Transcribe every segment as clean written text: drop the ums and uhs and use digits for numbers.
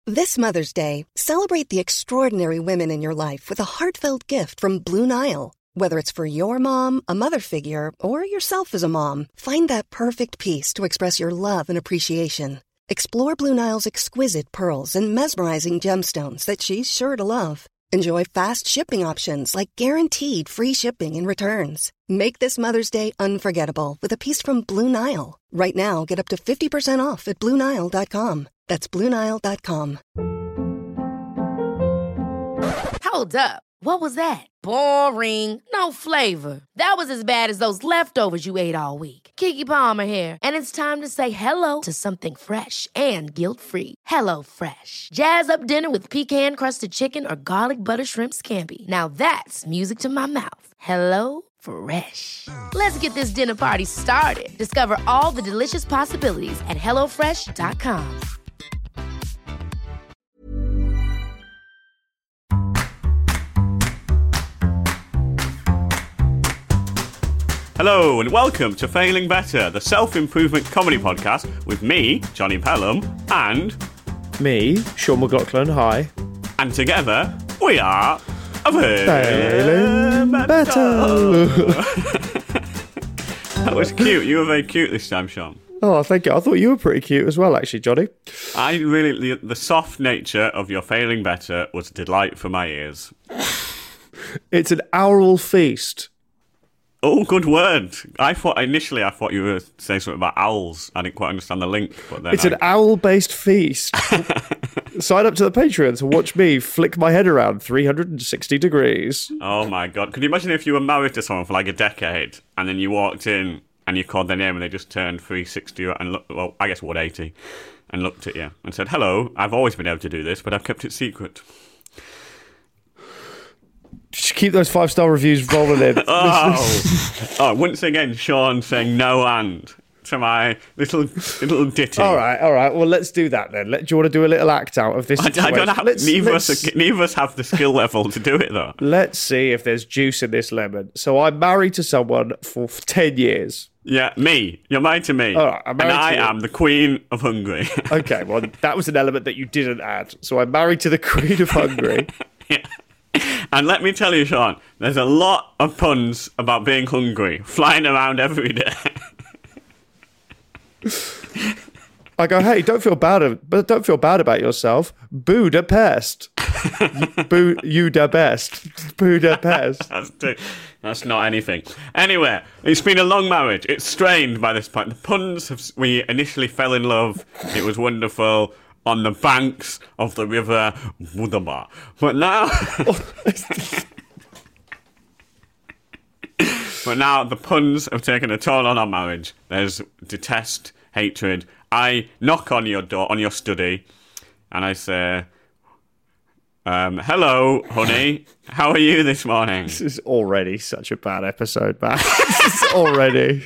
This Mother's Day, celebrate the extraordinary women in your life with a heartfelt gift from Blue Nile. Whether it's for your mom, a mother figure, or yourself as a mom, find that perfect piece to express your love and appreciation. Explore Blue Nile's exquisite pearls and mesmerizing gemstones that she's sure to love. Enjoy fast shipping options like guaranteed free shipping and returns. Make this Mother's Day unforgettable with a piece from Blue Nile. Right now, get up to 50% off at BlueNile.com. That's BlueNile.com. Hold up. What was that? Boring. No flavor. That was as bad as those leftovers you ate all week. Keke Palmer here, and it's time to say hello to something fresh and guilt-free. Hello Fresh. Jazz up dinner with pecan-crusted chicken or garlic butter shrimp scampi. Now that's music to my mouth. Hello Fresh. Let's get this dinner party started. Discover all the delicious possibilities at HelloFresh.com. Hello and welcome to Failing Better, the self-improvement comedy podcast with me, Johnny Pelham, and me, Sean McLaughlin, hi. And together, we are Failing Better. That was cute. You were very cute this time, Sean. Oh, thank you. I thought you were pretty cute as well, actually, Johnny. The soft nature of your Failing Better was a delight for my ears. It's an oral feast. Oh, good word. I thought you were saying something about owls. I didn't quite understand the link. But then it's an owl-based feast. Sign up to the Patreon to watch me flick my head around 360 degrees. Oh my God. Could you imagine if you were married to someone for like a decade and then you walked in and you called their name and they just turned 360 and looked, well, I guess 180 and looked at you and said, hello, I've always been able to do this, but I've kept it secret. Just keep those 5-star reviews rolling in. Once again, Sean saying no and to my little ditty. All right. Well, let's do that then. Do you want to do a little act out of this? I don't know. Neither of us have the skill level to do it, though. Let's see if there's juice in this lemon. So I'm married to someone for 10 years. Yeah, me. You're married to me. All right, I'm married I am the Queen of Hungary. Okay, well, that was an element that you didn't add. So I'm married to the Queen of Hungary. Yeah. And let me tell you, Sean, there's a lot of puns about being hungry flying around every day. I go, hey, don't feel bad about yourself. Budapest. Budapest. That's not anything. Anyway, it's been a long marriage. It's strained by this point. The puns, we initially fell in love. It was wonderful. On the banks of the river Wudaba. But now the puns have taken a toll on our marriage. There's detest, hatred. I knock on your door, on your study, and I say, hello, honey. How are you this morning? This is already such a bad episode, man. This is already...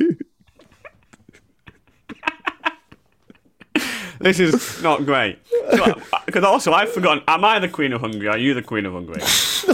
This is not great. Because also, I've forgotten, am I the Queen of Hungary? Are you the Queen of Hungary?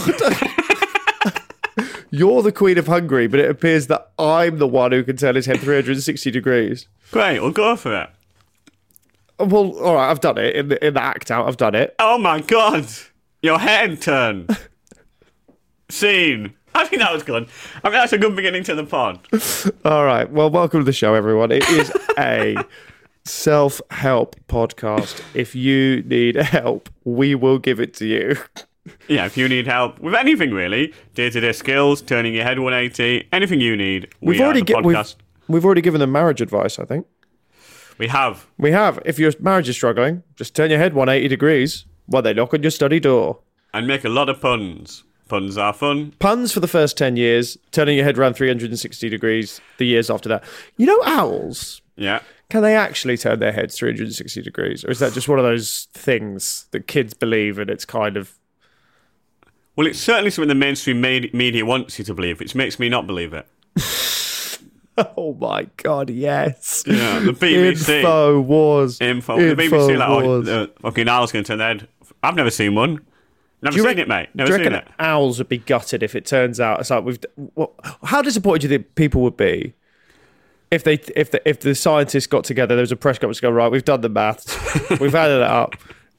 You're the Queen of Hungary, but it appears that I'm the one who can turn his head 360 degrees. Great, we'll go for it. Well, all right, I've done it. In the act out, I've done it. Oh my God. Your head turned. Scene. I think that was good. I mean, that's a good beginning to the pod. All right, well, welcome to the show, everyone. It is a... self-help podcast. If you need help, we will give it to you. Yeah, if you need help with anything really, day-to-day skills, turning your head 180, anything you need, we've already given them marriage advice, I think. We have. If your marriage is struggling, just turn your head 180 degrees while they knock on your study door. And make a lot of puns. Puns are fun. Puns for the first 10 years, turning your head around 360 degrees the years after that. You know owls? Yeah. Can they actually turn their heads 360 degrees? Or is that just one of those things that kids believe and it's kind of... Well, it's certainly something the mainstream media wants you to believe, which makes me not believe it. Oh my God, yes. Yeah, the BBC. Info wars. The BBC, like, fucking owl's going to turn their head. I've never seen one. Never seen it, mate. Never seen it. Owls would be gutted if it turns out it's like how disappointed do you think people would be if the scientists got together? There was a press conference to go, right, we've done the maths, we've added it up,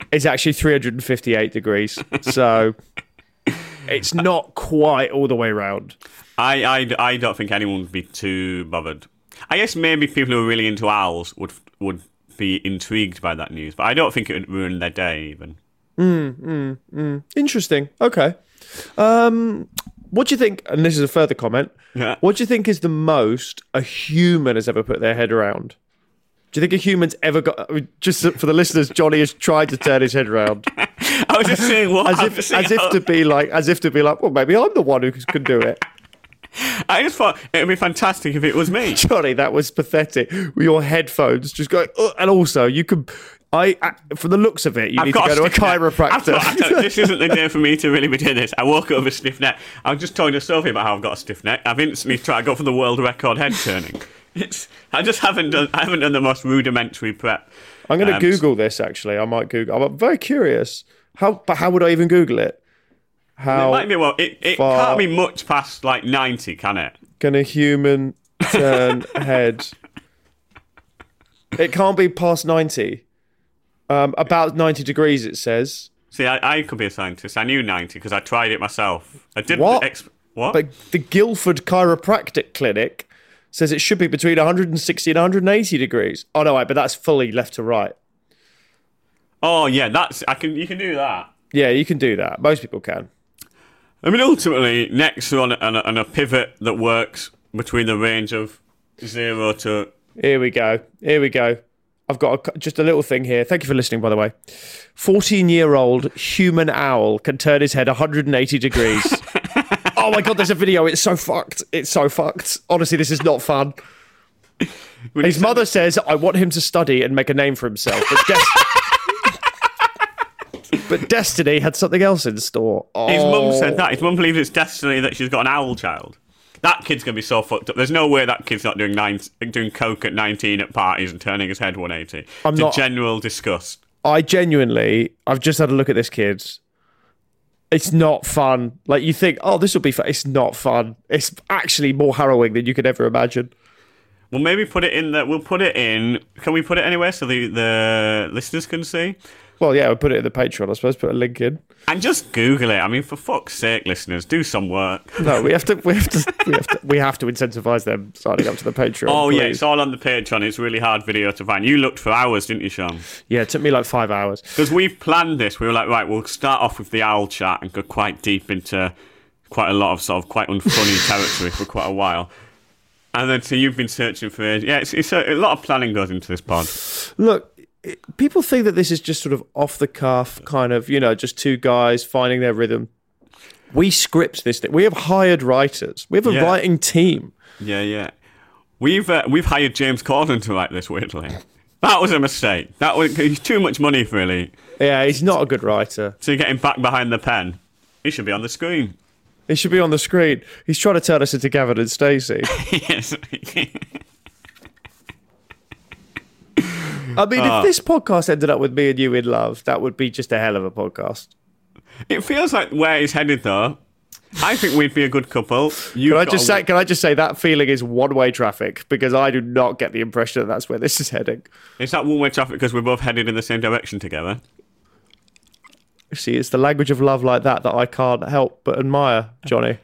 is actually 358 degrees. So it's not quite all the way round. I don't think anyone would be too bothered. I guess maybe people who are really into owls would be intrigued by that news, but I don't think it would ruin their day even. Interesting. Okay. What do you think, and this is a further comment, what do you think is the most a human has ever put their head around? Do you think a human's ever got, just for the listeners, Johnny has tried to turn his head around. I was just saying what? As if to be like, well, maybe I'm the one who can do it. I just thought it would be fantastic if it was me. Johnny, that was pathetic. With your headphones just going, and also you could, from the looks of it, you need to go to a chiropractor. I thought, this isn't the day for me to really be doing this. I woke up with a stiff neck. I was just talking to Sophie about how I've got a stiff neck. I've instantly tried to go for the world record head turning. I haven't done the most rudimentary prep. I'm going to Google this. Actually, I might Google. I'm very curious. How would I even Google it? It might be it can't be much past like 90, can it? Can a human turn head? It can't be past 90. About 90 degrees, it says. See, I could be a scientist. I knew 90 because I tried it myself. I didn't. What? But the Guildford Chiropractic Clinic says it should be between 160 and 180 degrees. Oh no, but that's fully left to right. Oh yeah, you can do that. Yeah, you can do that. Most people can. I mean, ultimately, necks are on a pivot that works between the range of 0 to... Here we go. I've got just a little thing here. Thank you for listening, by the way. 14-year-old human owl can turn his head 180 degrees. Oh my God, there's a video. It's so fucked. Honestly, this is not fun. His mother says, I want him to study and make a name for himself. But Destiny had something else in store. Oh. His mum said that. His mum believes it's Destiny that she's got an owl child. That kid's going to be so fucked up. There's no way that kid's not doing coke at 19 at parties and turning his head 180. It's general disgust. I've just had a look at this kid. It's not fun. Like, you think, oh, this will be fun. It's not fun. It's actually more harrowing than you could ever imagine. Well, maybe put it in. We'll put it in. Can we put it anywhere so the listeners can see? Well, yeah, we'll put it in the Patreon, I suppose. Put a link in. And just Google it. I mean, for fuck's sake, listeners, do some work. No, we have to incentivize them signing up to the Patreon. Oh, please. Yeah, it's all on the Patreon. It's a really hard video to find. You looked for hours, didn't you, Sean? Yeah, it took me like 5 hours. Because we planned this. We were like, right, we'll start off with the owl chat and go quite deep into quite a lot of sort of quite unfunny territory for quite a while. And then, so you've been searching for it. Yeah, it's a lot of planning goes into this pod. Look, people think that this is just sort of off the cuff, kind of, just two guys finding their rhythm. We script this thing. We have hired writers. We have a writing team. Yeah. We've hired James Corden to write this, weirdly. That was a mistake. He's too much money, really. Yeah, he's not a good writer. So you get him back behind the pen. He should be on the screen. He should be on the screen. He's trying to turn us into Gavin and Stacey. Yes. I mean, if this podcast ended up with me and you in love, that would be just a hell of a podcast. It feels like where he's headed, though. I think we'd be a good couple. Can I just say that feeling is one-way traffic, because I do not get the impression that that's where this is heading. Is that one-way traffic because we're both headed in the same direction together? See, it's the language of love like that I can't help but admire, Johnny.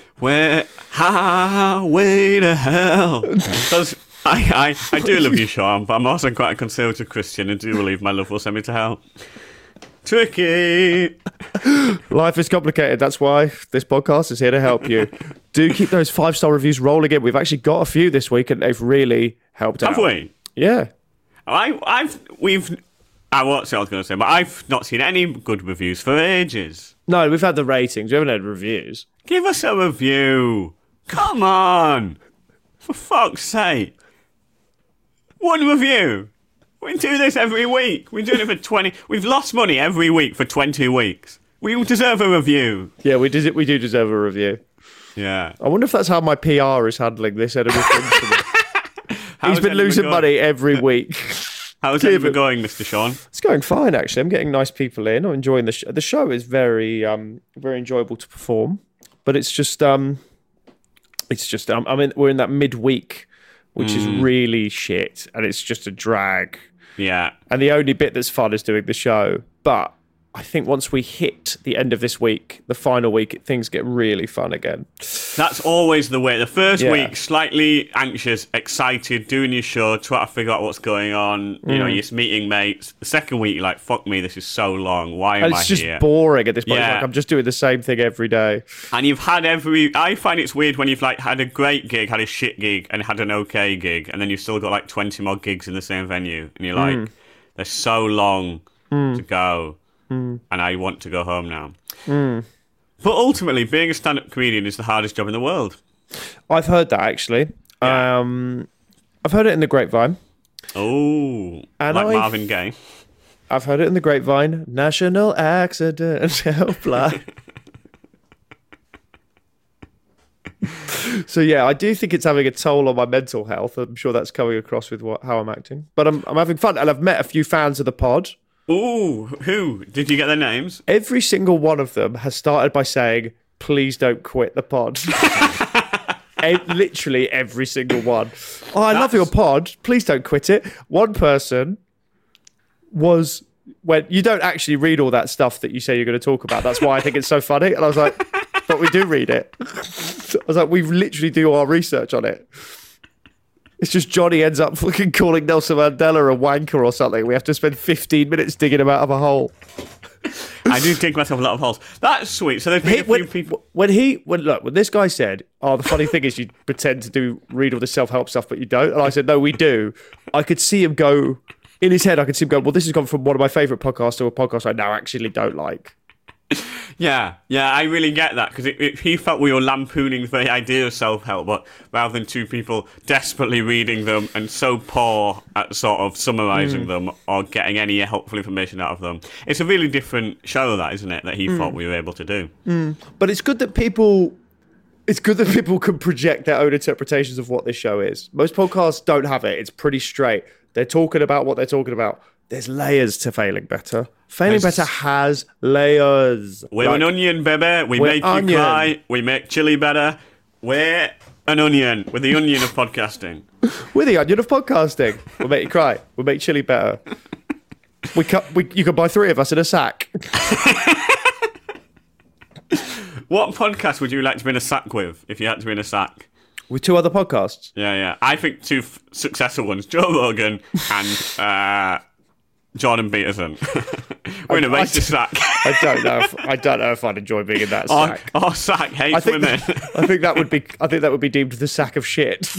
Highway to hell. Because I do love you, Sean, but I'm also quite a conservative Christian and do believe my love will send me to hell. Tricky. Life is complicated. That's why this podcast is here to help you. Do keep those 5-star reviews rolling in. We've actually got a few this week, and they've really helped out. Have we? Yeah. I won't say what I was going to say, but I've not seen any good reviews for ages. No, we've had the ratings. We haven't had reviews. Give us a review. Come on. For fuck's sake. One review. We do this every week. We're doing it for 20... We've lost money every week for 20 weeks. We deserve a review. Yeah, we do deserve a review. Yeah. I wonder if that's how my PR is handling this end of the thing. He's been losing money every week. How's it going, Mr. Sean? It's going fine, actually. I'm getting nice people in. I'm enjoying the show. The show is very, very enjoyable to perform, but it's just, we're in that midweek, which is really shit, and it's just a drag. Yeah. And the only bit that's fun is doing the show. But I think once we hit the end of this week, the final week, things get really fun again. That's always the way. The first Yeah. week, slightly anxious, excited, doing your show, trying to figure out what's going on. You know, you're meeting mates. The second week, you're like, fuck me, this is so long. Why am And I it's just here? boring at this point. It's Yeah. like I'm just doing the same thing every day. And you've had I find it's weird when you've like had a great gig, had a shit gig, and had an okay gig, and then you've still got like 20 more gigs in the same venue, and you're like, they're so long to go, and I want to go home now. But ultimately, being a stand-up comedian is the hardest job in the world. I've heard that, actually. Yeah. I've heard it in the grapevine. Oh, And like I've- Marvin Gaye. I've heard it in the grapevine. National Accident Helpline. So yeah, I do think it's having a toll on my mental health. I'm sure that's coming across with how I'm acting. But I'm having fun, and I've met a few fans of the pod. Ooh, who? Did you get their names? Every single one of them has started by saying, "Please don't quit the pod." Literally every single one. Oh, I love your pod. Please don't quit it. One person was when you don't actually read all that stuff that you say you're going to talk about. That's why I think it's so funny. And I was like, but we do read it. I was like, we literally do our research on it. It's just Johnny ends up fucking calling Nelson Mandela a wanker or something. We have to spend 15 minutes digging him out of a hole. I do dig myself a lot of holes. That's sweet. So there's been a few people. When this guy said, "Oh, the funny thing is you pretend to read all the self-help stuff, but you don't," and I said, "No, we do." I could see him go in his head. I could see him go, "Well, this has gone from one of my favorite podcasts to a podcast I now actually don't like." Yeah, I really get that because he felt we were lampooning the very idea of self-help, but rather than two people desperately reading them and so poor at sort of summarising them or getting any helpful information out of them, it's a really different show, that isn't it? That he thought we were able to do. But it's good that people can project their own interpretations of what this show is. Most podcasts don't have it. It's pretty straight. They're talking about what they're talking about. There's layers to Failing Better. Failing Better has layers. We're an onion, baby. We make you cry. We make chili better. We're an onion. We're the onion of podcasting. We're the onion of podcasting. We'll make you cry. We'll make chili better. You can buy 3 of us in a sack. What podcast would you like to be in a sack with if you had to be in a sack? With 2 other podcasts. Yeah. I think 2 successful ones: Joe Rogan and Jordan Peterson. We're in a racist sack. I don't know if I'd enjoy being in that sack. Or sack hates women. I think that would be deemed the sack of shit.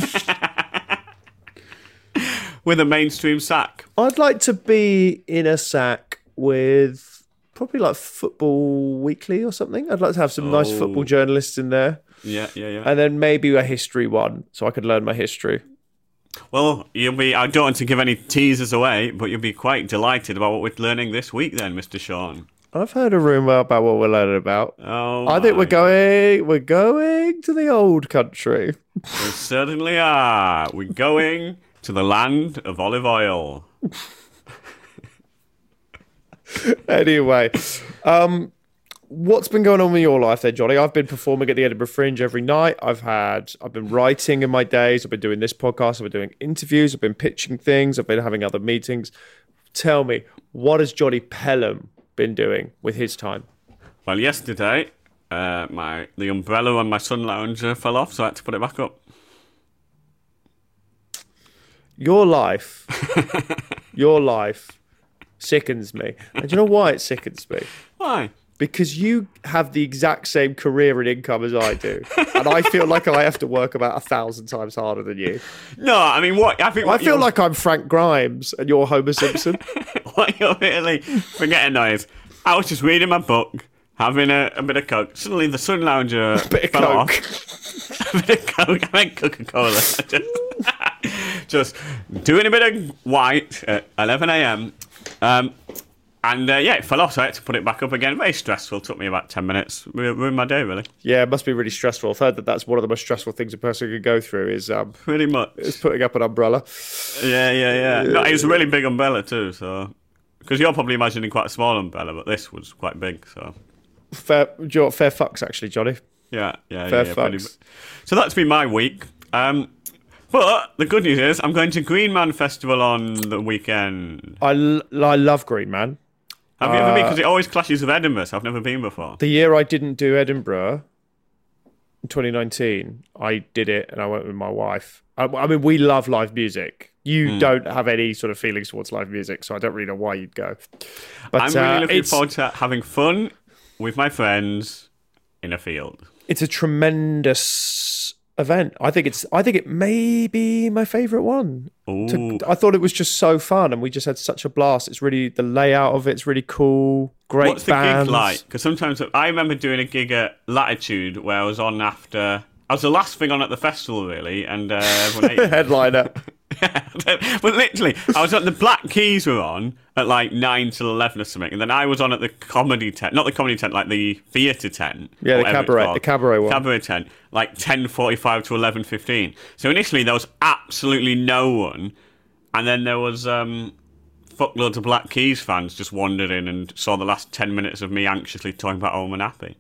With a mainstream sack. I'd like to be in a sack with probably like Football Weekly or something. I'd like to have some nice football journalists in there. Yeah. And then maybe a history one, so I could learn my history. Well, I don't want to give any teasers away, but you'll be quite delighted about what we're learning this week then, Mr. Sean. I've heard a rumour about what we're learning about. Oh, I think we're going to the old country. We certainly are. We're going to the land of olive oil. Anyway, what's been going on with your life there, Johnny? I've been performing at the Edinburgh Fringe every night. I've been writing in my days. I've been doing this podcast. I've been doing interviews. I've been pitching things. I've been having other meetings. Tell me, what has Johnny Pelham been doing with his time? Well, yesterday, the umbrella on my sun lounger fell off, so I had to put it back up. Your life sickens me. And do you know why it sickens me? Why? Because you have the exact same career and income as I do. And I feel like I have to work about 1,000 times harder than you. No, I mean, what? I feel like I'm Frank Grimes and you're Homer Simpson. What you're really forgetting now is, I was just reading my book, having a bit of Coke. Suddenly the sun lounger fell off. A bit of Coke. I meant Coca-Cola. Just doing a bit of white at 11 a.m. It fell off, so I had to put it back up again. Very stressful. Took me about 10 minutes. Ruined my day, really. Yeah, it must be really stressful. I've heard that's one of the most stressful things a person can go through is pretty much. Is putting up an umbrella. Yeah. No, it was a really big umbrella too, so because you're probably imagining quite a small umbrella, but this was quite big, so fair fucks actually, Johnny. Yeah. Fair fucks. So that's been my week. But the good news is I'm going to Green Man Festival on the weekend. I love Green Man. Have you ever been? Because it always clashes with Edinburgh, so I've never been before. The year I didn't do Edinburgh, in 2019, I did it and I went with my wife. I mean, we love live music. You don't have any sort of feelings towards live music, so I don't really know why you'd go. But I'm really looking forward to having fun with my friends in a field. It's a tremendous event. I think it may be my favourite one. I thought it was just so fun, and we just had such a blast. It's really, the layout of it's really cool. Great What's the bands. gig like? Because sometimes I remember doing a gig at Latitude where I was on after. I was the last thing on at the festival, really, and everyone ate. Headliner. But literally, I was at the Black Keys were on at like 9 till 11 or something, and then I was on at the comedy tent, not the comedy tent, like the theatre tent. Yeah, the cabaret one. Cabaret tent, like 10:45 to 11:15. So initially there was absolutely no one, and then there was fuckloads of Black Keys fans just wandered in and saw the last 10 minutes of me anxiously talking about Home and Happy.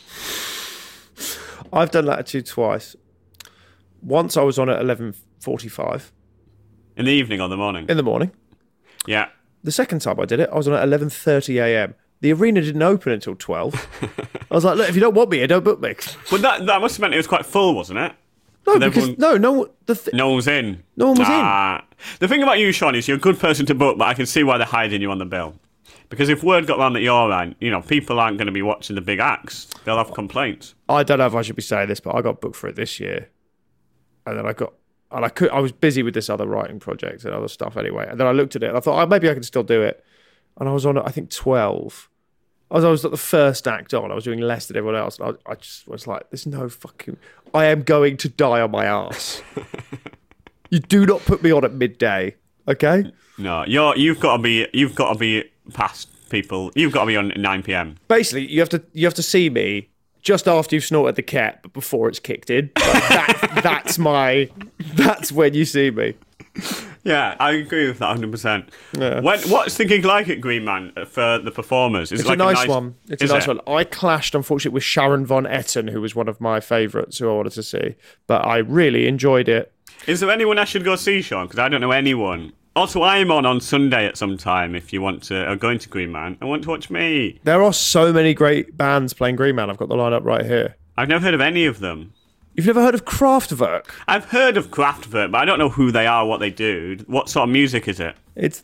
I've done Latitude twice. Once I was on at 11:45. In the evening or the morning? In the morning. Yeah. The second time I did it, I was on at 11:30 a.m. The arena didn't open until 12. I was like, look, if you don't want me here, don't book me. But that must have meant it was quite full, wasn't it? No, because no one was in. No one was in. The thing about you, Sean, is you're a good person to book, but I can see why they're hiding you on the bill. Because if word got round that you're on, people aren't going to be watching the big acts. They'll have complaints. I don't know if I should be saying this, but I got booked for it this year. And then I was busy with this other writing project and other stuff anyway. And then I looked at it and I thought, maybe I can still do it. And I was on, I think, 12. I was at the first act on. I was doing less than everyone else. And I just was like, there's no fucking... I am going to die on my ass. You do not put me on at midday, okay? No, you've got to be past people. You've got to be on 9 p.m. Basically, you have to see me just after you've snorted the cat, but before it's kicked in. Like that's when you see me. Yeah, I agree with that 100%. Yeah. What's the gig like at Green Man for the performers? It's a nice one. It's a nice one. I clashed, unfortunately, with Sharon Von Etten, who was one of my favourites who I wanted to see. But I really enjoyed it. Is there anyone I should go see, Sean? Because I don't know anyone. Also, I'm on Sunday at some time if you want to, or going to Green Man and want to watch me. There are so many great bands playing Green Man. I've got the lineup right here. I've never heard of any of them. You've never heard of Kraftwerk? I've heard of Kraftwerk, but I don't know who they are, what they do. What sort of music is it?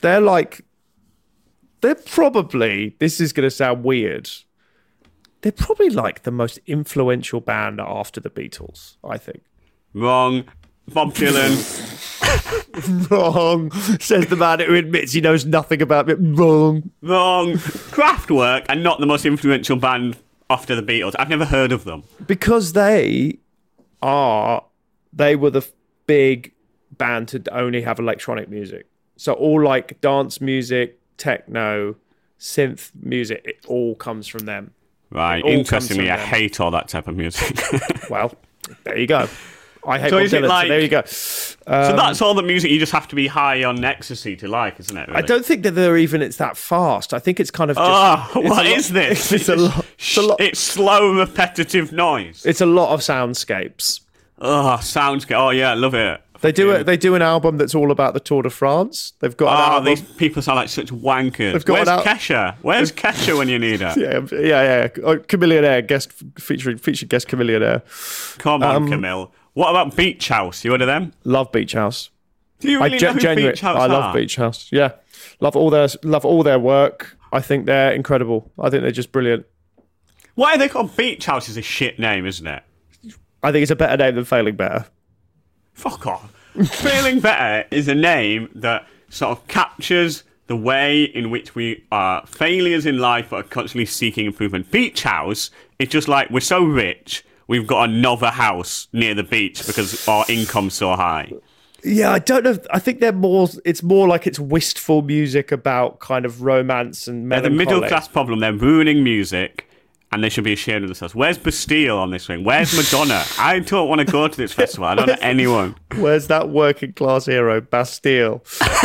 They're probably, this is going to sound weird, they're probably like the most influential band after the Beatles, I think. Wrong. Bob Dylan. Wrong, says the man who admits he knows nothing about it. Wrong. Kraftwerk are not the most influential band after the Beatles. I've never heard of them. Because they were the big band to only have electronic music. So all like dance music, techno, synth music, it all comes from them. Right. Interestingly, I hate all that type of music. Well, there you go. I hate Bob Dylan, so there you go. So that's all the music you just have to be high on ecstasy to like, isn't it? Really? I don't think that it's that fast. I think it's kind of just... what is this? It's a lot. It's slow, repetitive noise. It's a lot of soundscapes. Soundscape. Oh, yeah, I love it. They do an album that's all about the Tour de France. They've got an album. These people sound like such wankers. Where's Kesha? Where's Kesha when you need her? Yeah. Chameleonaire featuring guest Chameleonaire. Come on, Camille. What about Beach House? You heard of them? Love Beach House. Do you really know who Beach House are? I love Beach House. Yeah, love all their work. I think they're incredible. I think they're just brilliant. Why are they called Beach House? Is a shit name, isn't it? I think it's a better name than Failing Better. Fuck off. Failing Better is a name that sort of captures the way in which we are failures in life but are constantly seeking improvement. Beach House is just like, we're so rich, we've got another house near the beach because our income's so high. Yeah, I don't know. I think it's more like it's wistful music about kind of romance and melancholy. The middle class problem, they're ruining music and they should be ashamed of themselves. Where's Bastille on this thing? Where's Madonna? I don't want to go to this festival. I don't know anyone. Where's that working class hero, Bastille?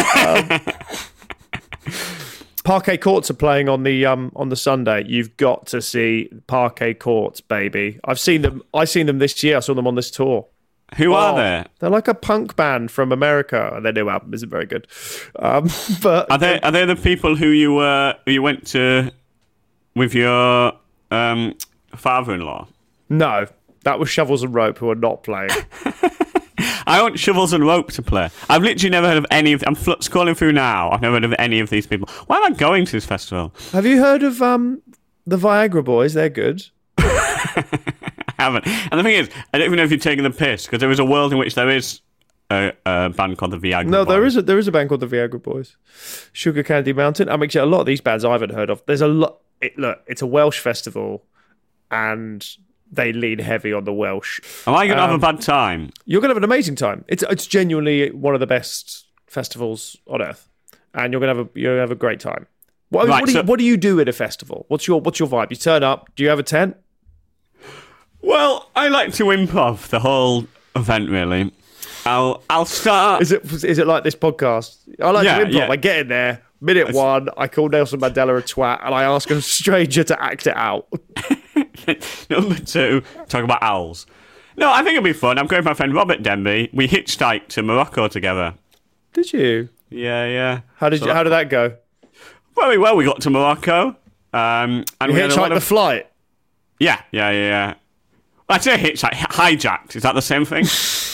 Parquet Courts are playing on the Sunday. You've got to see Parquet Courts, baby. I've seen them this year. I saw them on this tour. Who are they? They're like a punk band from America, and their new album isn't very good. But Are they the people who you went to with your father-in-law? No, that was Shovels and Rope, who are not playing. I want Shovels and Rope to play. I've literally never heard of any of... I'm scrolling through now. I've never heard of any of these people. Why am I going to this festival? Have you heard of the Viagra Boys? They're good. I haven't. And the thing is, I don't even know if you're taking the piss, because there is a world in which there is a band called the Viagra Boys. No, there is a band called the Viagra Boys. Sugar Candy Mountain. I mean, a lot of these bands I haven't heard of. There's a lot... Look, it's a Welsh festival, and... they lean heavy on the Welsh. Am I going to have a bad time? You're going to have an amazing time. It's genuinely one of the best festivals on earth, and you're going to have a great time. What do you do at a festival? What's your vibe? You turn up. Do you have a tent? Well, I like to improv the whole event. Really, I'll start. Is it like this podcast? I like to improv. Yeah. I get in there. Minute one, I call Nelson Mandela a twat, and I ask a stranger to act it out. Number 2, talk about owls. No, I think it'll be fun. I'm going with my friend Robert Denby. We hitchhiked to Morocco together. Did you? Yeah. How did that go? Very well. We got to Morocco. And you we had hitchhiked the flight? Yeah. Well, I'd say hitchhike. Hijacked. Is that the same thing?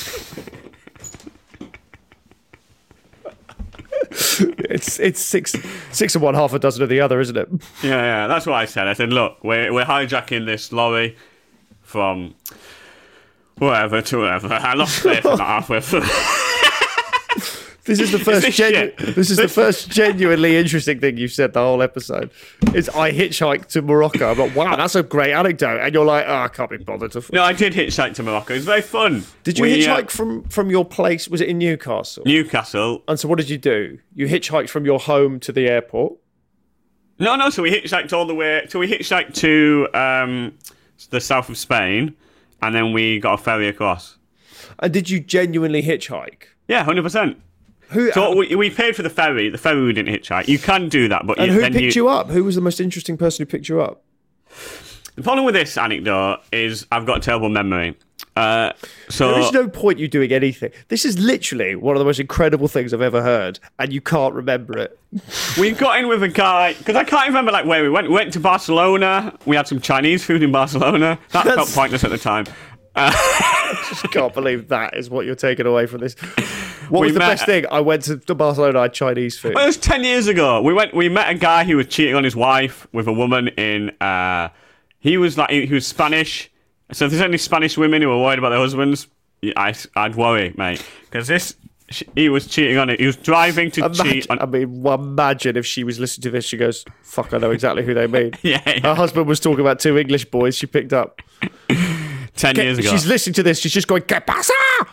It's six and one, half a dozen of the other, isn't it? Yeah. That's what I said. I said, look, we're hijacking this lorry from wherever to wherever. I lost faith in that halfway through. This is the first genuinely interesting thing you've said the whole episode. Is I hitchhiked to Morocco. I'm like, wow, that's a great anecdote. And you're like, I can't be bothered to. No, I did hitchhike to Morocco. It was very fun. Did you hitchhike from your place? Was it in Newcastle? Newcastle. And so what did you do? You hitchhiked from your home to the airport? No. So we hitchhiked all the way. So we hitchhiked to the south of Spain, and then we got a ferry across. And did you genuinely hitchhike? Yeah, 100%. So we paid for the ferry. The ferry we didn't hitchchike. You can do that, but who picked you up? Who was the most interesting person who picked you up? The problem with this anecdote is I've got a terrible memory. So there is no point you doing anything. This is literally one of the most incredible things I've ever heard, and you can't remember it. We got in with a guy because I can't remember where we went. We went to Barcelona. We had some Chinese food in Barcelona. That felt pointless at the time. I just can't believe that is what you're taking away from this. What was the best thing? I went to Barcelona, I had Chinese food. Well, it was 10 years ago. We met a guy who was cheating on his wife with a woman in... he was Spanish. So if there's any Spanish women who are worried about their husbands, I'd worry, mate. Because he was cheating on it. He was driving to cheat on... imagine if she was listening to this, she goes, fuck, I know exactly who they mean. Yeah. Her husband was talking about 2 English boys she picked up. 10 years ago. She's listening to this, she's just going, ¿Qué pasa?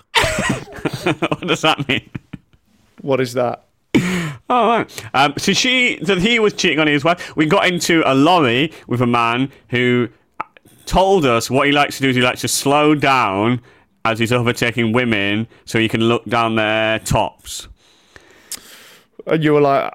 What does that mean? What is that? Oh, right. So he was cheating on his wife. We got into a lorry with a man who told us what he likes to do is he likes to slow down as he's overtaking women so he can look down their tops. And you were like,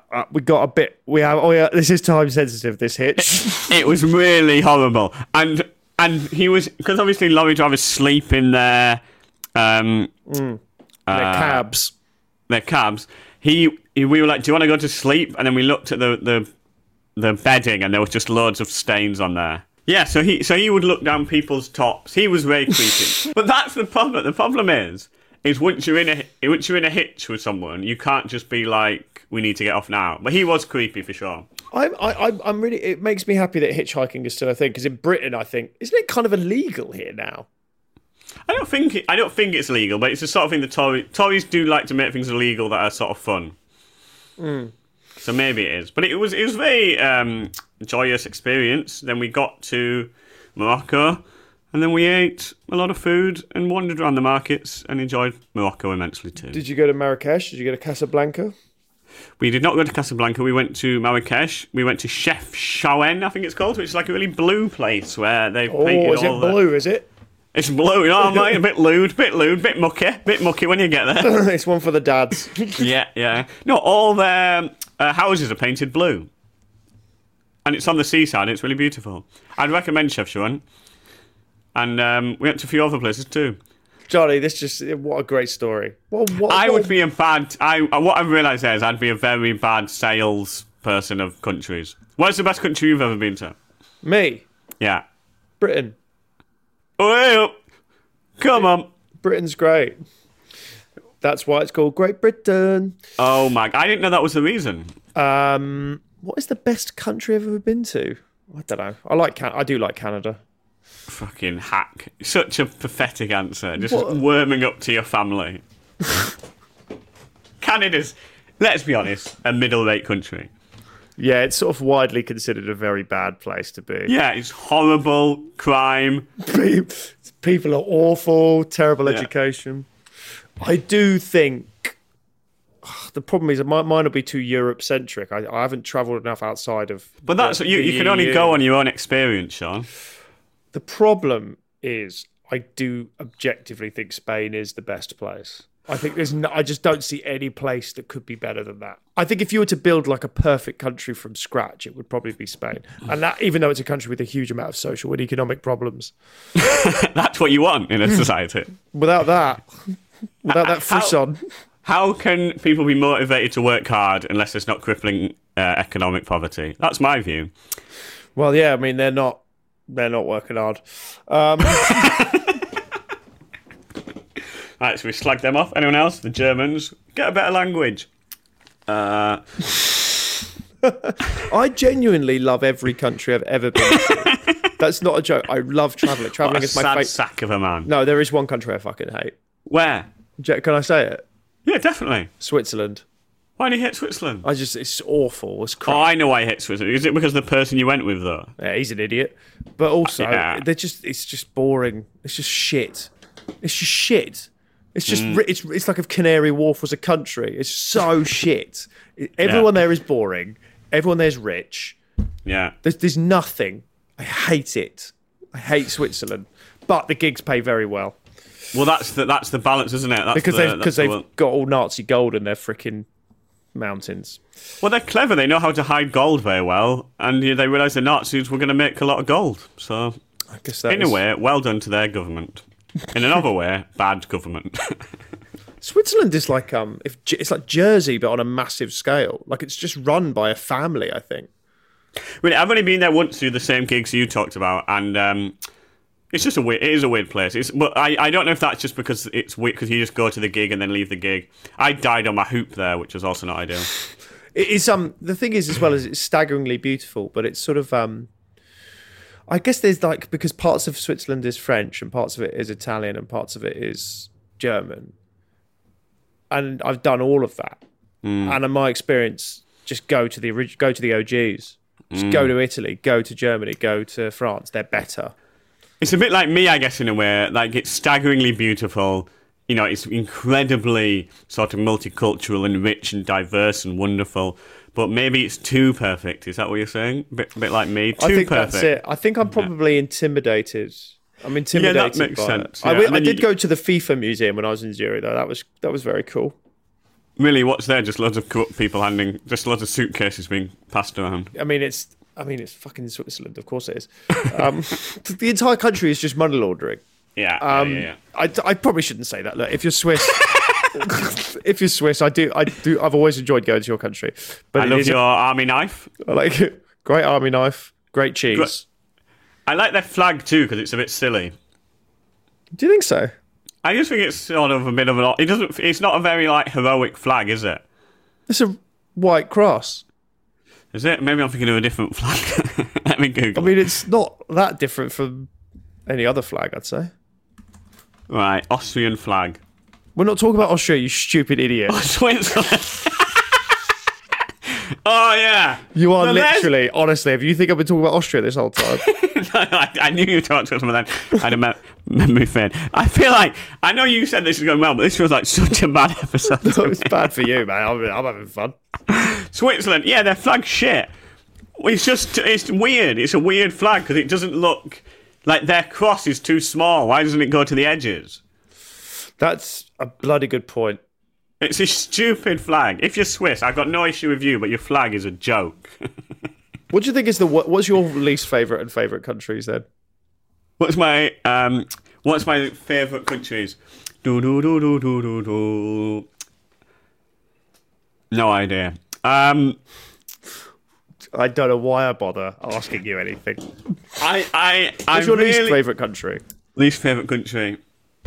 this is time sensitive, this hitch. It was really horrible. And he was, because obviously lorry drivers sleep in their... their cabs. Their cabs. We were like, do you want to go to sleep? And then we looked at the bedding and there was just loads of stains on there. Yeah, so he would look down people's tops. He was very creepy. But that's the problem. The problem is once you're in a hitch with someone, you can't just be like, we need to get off now. But he was creepy for sure. I'm really. It makes me happy that hitchhiking is still a thing because in Britain, I think, isn't it kind of illegal here now? I don't think it's legal, but it's the sort of thing the Tories do like to make things illegal that are sort of fun. So maybe it is, but it was a very joyous experience. Then we got to Morocco, and then we ate a lot of food and wandered around the markets and enjoyed Morocco immensely too. Did you go to Marrakesh? Did you go to Casablanca? We did not go to Casablanca. We went to Marrakesh. We went to Chef Chaouen, I think it's called, which is like a really blue place where they've painted is it blue? Is it? It's blue, mate. A bit lewd, bit mucky when you get there. It's one for the dads. Yeah. No, all their houses are painted blue. And it's on the seaside, it's really beautiful. I'd recommend Chef Chaouen. And we went to a few other places too. Johnny, what a great story. What would be a bad. What I've realised is I'd be a very bad salesperson of countries. What's the best country you've ever been to? Me? Yeah. Britain. Oh, come on. Britain's great. That's why it's called Great Britain. Oh my! I didn't know that was the reason. What is the best country I've ever been to? I don't know. I do like Canada. Fucking hack. Such a pathetic answer. Just worming up to your family. Canada's, let's be honest, a middle-rate country. Yeah, it's sort of widely considered a very bad place to be. Yeah, it's horrible, crime. People are awful, terrible education. I do think the problem is mine will be too Europe-centric. I haven't travelled enough outside of. But that's you can only go on your own experience, Sean. The problem is, I do objectively think Spain is the best place. I think I just don't see any place that could be better than that. I think if you were to build like a perfect country from scratch, it would probably be Spain. And that, even though it's a country with a huge amount of social and economic problems. That's what you want in a society. Without that frisson. How can people be motivated to work hard unless there's not crippling economic poverty? That's my view. Well, yeah, I mean, they're not working hard. Right, so we slag them off. Anyone else? The Germans. Get a better language. I genuinely love every country I've ever been to. That's not a joke. I love travelling. Travelling is my sad favourite. sack of a man. No, there is one country I fucking hate. Where? Can I say it? Yeah, definitely. Switzerland. Why do you hate Switzerland? It's awful. It's crap. Oh, I know why you hate Switzerland. Is it because of the person you went with, though? Yeah, he's an idiot. But also, it's just boring. It's just shit. It's just shit. It's just it's like if Canary Wharf was a country. It's so shit. Everyone there is boring. Everyone there's rich. Yeah. There's nothing. I hate it. I hate Switzerland. But the gigs pay very well. Well, that's the balance, isn't it? Because they've got all Nazi gold in their freaking mountains. Well, they're clever. They know how to hide gold very well, and they realise the Nazis were going to make a lot of gold. So, I guess in a way, well done to their government. In another way, bad government. Switzerland is like it's like Jersey, but on a massive scale. Like it's just run by a family, I think. Really, I've only been there once to do the same gigs you talked about, and it's just it is a weird place. But I don't know if that's just because it's weird because you just go to the gig and then leave the gig. I died on my hoop there, which was also not ideal. It is the thing is as well as it's staggeringly beautiful, but it's sort of I guess there's like because parts of Switzerland is French and parts of it is Italian and parts of it is German, and I've done all of that. And in my experience, just go to the OGs. Just go to Italy, go to Germany, go to France. They're better. It's a bit like me, I guess, in a way. Like, it's staggeringly beautiful. You know, it's incredibly sort of multicultural and rich and diverse and wonderful. But maybe it's too perfect. Is that what you're saying? A bit like me. Too I think perfect. That's it. I think I'm probably intimidated. I'm intimidated. Yeah, that makes sense. Yeah. I did go to the FIFA museum when I was in Zurich, though. That was very cool. Really, what's there? Just loads of corrupt people just loads of suitcases being passed around. I mean, it's fucking Switzerland. Of course it is. The entire country is just money laundering. Yeah. I probably shouldn't say that. Look, if you're Swiss, I've always enjoyed going to your country. But I love your army knife. I like it. Great army knife. Great cheese. I like their flag too because it's a bit silly. Do you think so? I just think it's sort of a bit of it's not a very like heroic flag, is it? It's a white cross. Is it? Maybe I'm thinking of a different flag. Let me Google. I mean, it's not that different from any other flag, I'd say. Right, Austrian flag. We're not talking about Austria, you stupid idiot. Oh, Switzerland. Oh, yeah. You are literally, honestly, if you think I've been talking about Austria this whole time. I knew you talked to someone then. I had a memory fade. I feel like, I know you said this is going well, but this feels like such a bad episode. No, it's bad for you, man. I'm having fun. Switzerland, yeah, their flag's shit. It's weird. It's a weird flag because it doesn't look like their cross is too small. Why doesn't it go to the edges? That's a bloody good point. It's a stupid flag. If you're Swiss, I've got no issue with you, but your flag is a joke. What do you think is what's your least favourite and favourite countries then? What's my What's my favourite countries? Do do do do do do do. No idea. I don't know why I bother asking you anything. What's your least favourite country? Least favourite country.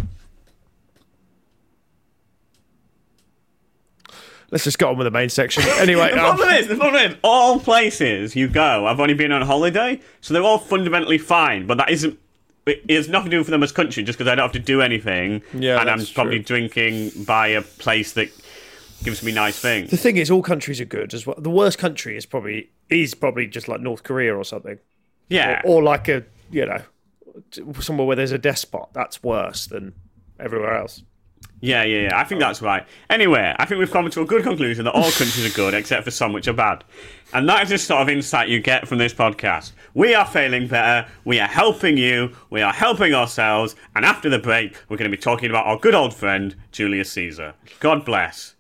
Let's just get on with the main section. Anyway, the problem is, all places you go, I've only been on holiday, so they're all fundamentally fine. But that isn't. It has nothing to do for them as country, just because I don't have to do anything, and I'm probably drinking by a place that gives me nice things. The thing is, all countries are good as well. The worst country is probably just like North Korea or something. Yeah, or like somewhere where there's a despot. That's worse than everywhere else. Yeah. I think that's right. Anyway, I think we've come to a good conclusion that all countries are good except for some which are bad. And that is the sort of insight you get from this podcast. We are failing better. We are helping you. We are helping ourselves. And after the break, we're going to be talking about our good old friend, Julius Caesar. God bless.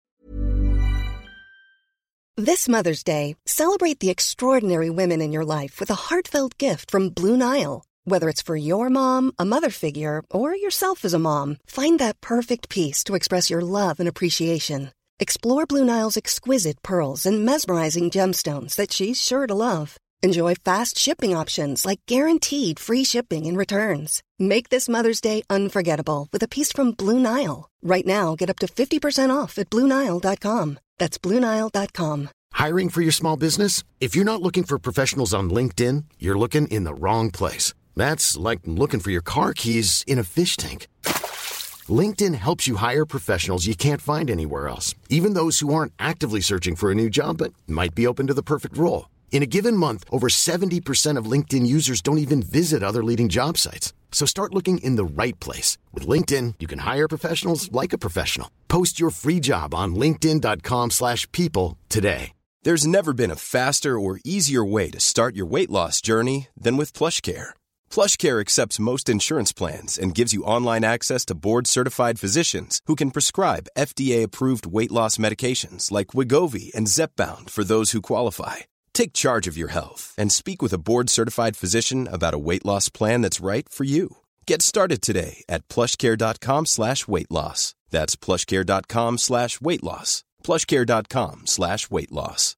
This Mother's Day, celebrate the extraordinary women in your life with a heartfelt gift from Blue Nile. Whether it's for your mom, a mother figure, or yourself as a mom, find that perfect piece to express your love and appreciation. Explore Blue Nile's exquisite pearls and mesmerizing gemstones that she's sure to love. Enjoy fast shipping options like guaranteed free shipping and returns. Make this Mother's Day unforgettable with a piece from Blue Nile. Right now, get up to 50% off at BlueNile.com. That's BlueNile.com. Hiring for your small business? If you're not looking for professionals on LinkedIn, you're looking in the wrong place. That's like looking for your car keys in a fish tank. LinkedIn helps you hire professionals you can't find anywhere else, even those who aren't actively searching for a new job but might be open to the perfect role. In a given month, over 70% of LinkedIn users don't even visit other leading job sites. So start looking in the right place. With LinkedIn, you can hire professionals like a professional. Post your free job on linkedin.com/people today. There's never been a faster or easier way to start your weight loss journey than with PlushCare. PlushCare accepts most insurance plans and gives you online access to board-certified physicians who can prescribe FDA-approved weight loss medications like Wegovy and Zepbound for those who qualify. Take charge of your health and speak with a board-certified physician about a weight loss plan that's right for you. Get started today at plushcare.com/weight-loss. That's plushcare.com/weight-loss. plushcare.com/weight-loss.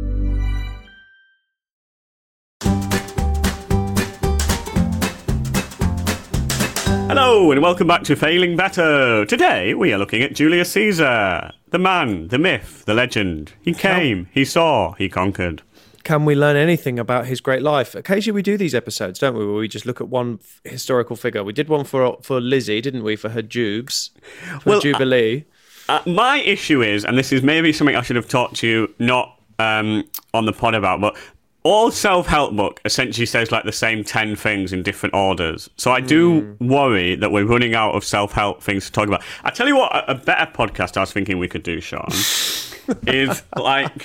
Hello and welcome back to Failing Better. Today we are looking at Julius Caesar, the man, the myth, the legend. He came, he saw, he conquered. Can we learn anything about his great life? Occasionally we do these episodes, don't we, where we just look at one historical figure. We did one for Lizzie, didn't we, for her Jubes, for Jubilee. My issue is, and this is maybe something I should have talked to you not on the pod about, but all self-help book essentially says like the same 10 things in different orders. So I do worry that we're running out of self-help things to talk about. I tell you what, a better podcast I was thinking we could do, Sean, is like...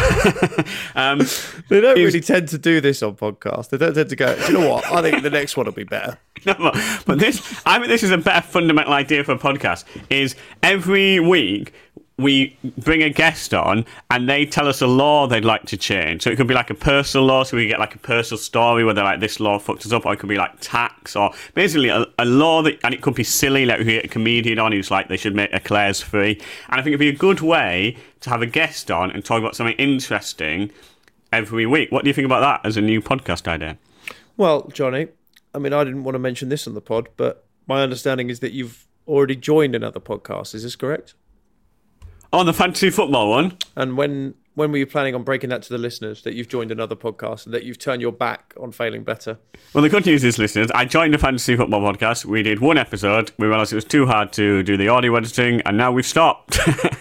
they don't really tend to do this on podcasts. They don't tend to go, do you know what? I think the next one will be better. No, but I think this is a better fundamental idea for a podcast, is every week we bring a guest on and they tell us a law they'd like to change. So it could be like a personal law, so we get like a personal story where they're like, this law fucked us up, or it could be like tax, or basically a law that, and it could be silly, like we get a comedian on who's like, they should make eclairs free. And I think it'd be a good way to have a guest on and talk about something interesting every week. What do you think about that as a new podcast idea? Well, Johnny, I mean, I didn't want to mention this on the pod, but my understanding is that you've already joined another podcast. Is this correct? On the fantasy football one. And when were you planning on breaking that to the listeners, that you've joined another podcast and that you've turned your back on Failing Better? Well, the good news is, listeners, I joined the fantasy football podcast. We did one episode. We realised it was too hard to do the audio editing, and now we've stopped.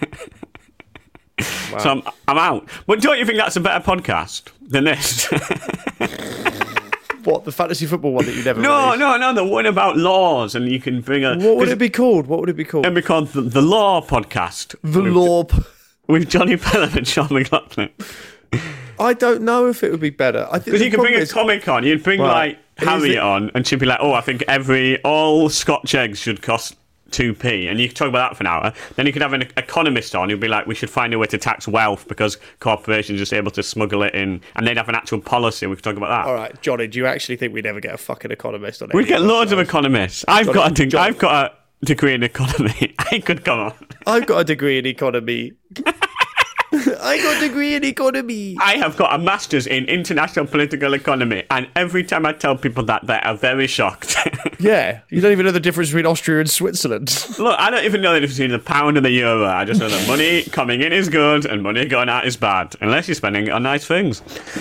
Wow. So I'm out. But don't you think that's a better podcast than this? What, the fantasy football one that you never released? No, the one about laws, and you can bring a... What would it be called? It'd be called the Law Podcast. With Johnny Pelham and Sean McLaughlin. I don't know if it would be better. Because you could bring a comic on. You'd bring, like, Harriet on, and she'd be like, I think all Scotch eggs should cost 2p, and you could talk about that for an hour. Then you could have an economist on who'd be like, we should find a way to tax wealth because corporations are just able to smuggle it in, and they'd have an actual policy, and we could talk about that. All right, Johnny, do you actually think we'd ever get a fucking economist on it? We'd get loads of economists. I've got a degree in economy. I could come on. I've got a degree in economy. I got a degree in economy. I have got a master's in international political economy, and every time I tell people that, they are very shocked. Yeah, you don't even know the difference between Austria and Switzerland. Look, I don't even know the difference between the pound and the euro. I just know that money coming in is good and money going out is bad, unless you're spending it on nice things.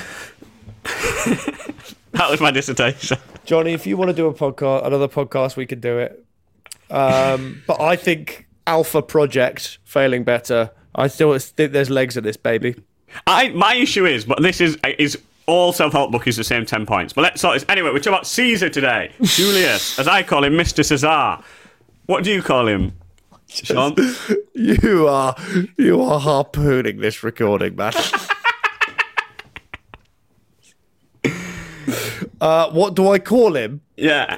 That was my dissertation. Johnny, if you want to do another podcast, we can do it. But I think Alpha Project, Failing Better, I still think there's legs in this, baby. My issue is, but this is all self-help book is the same 10 points. But let's sort this. Anyway, we're talking about Caesar today. Julius, as I call him, Mr. Caesar. What do you call him, Sean? You are harpooning this recording, man. What do I call him? Yeah.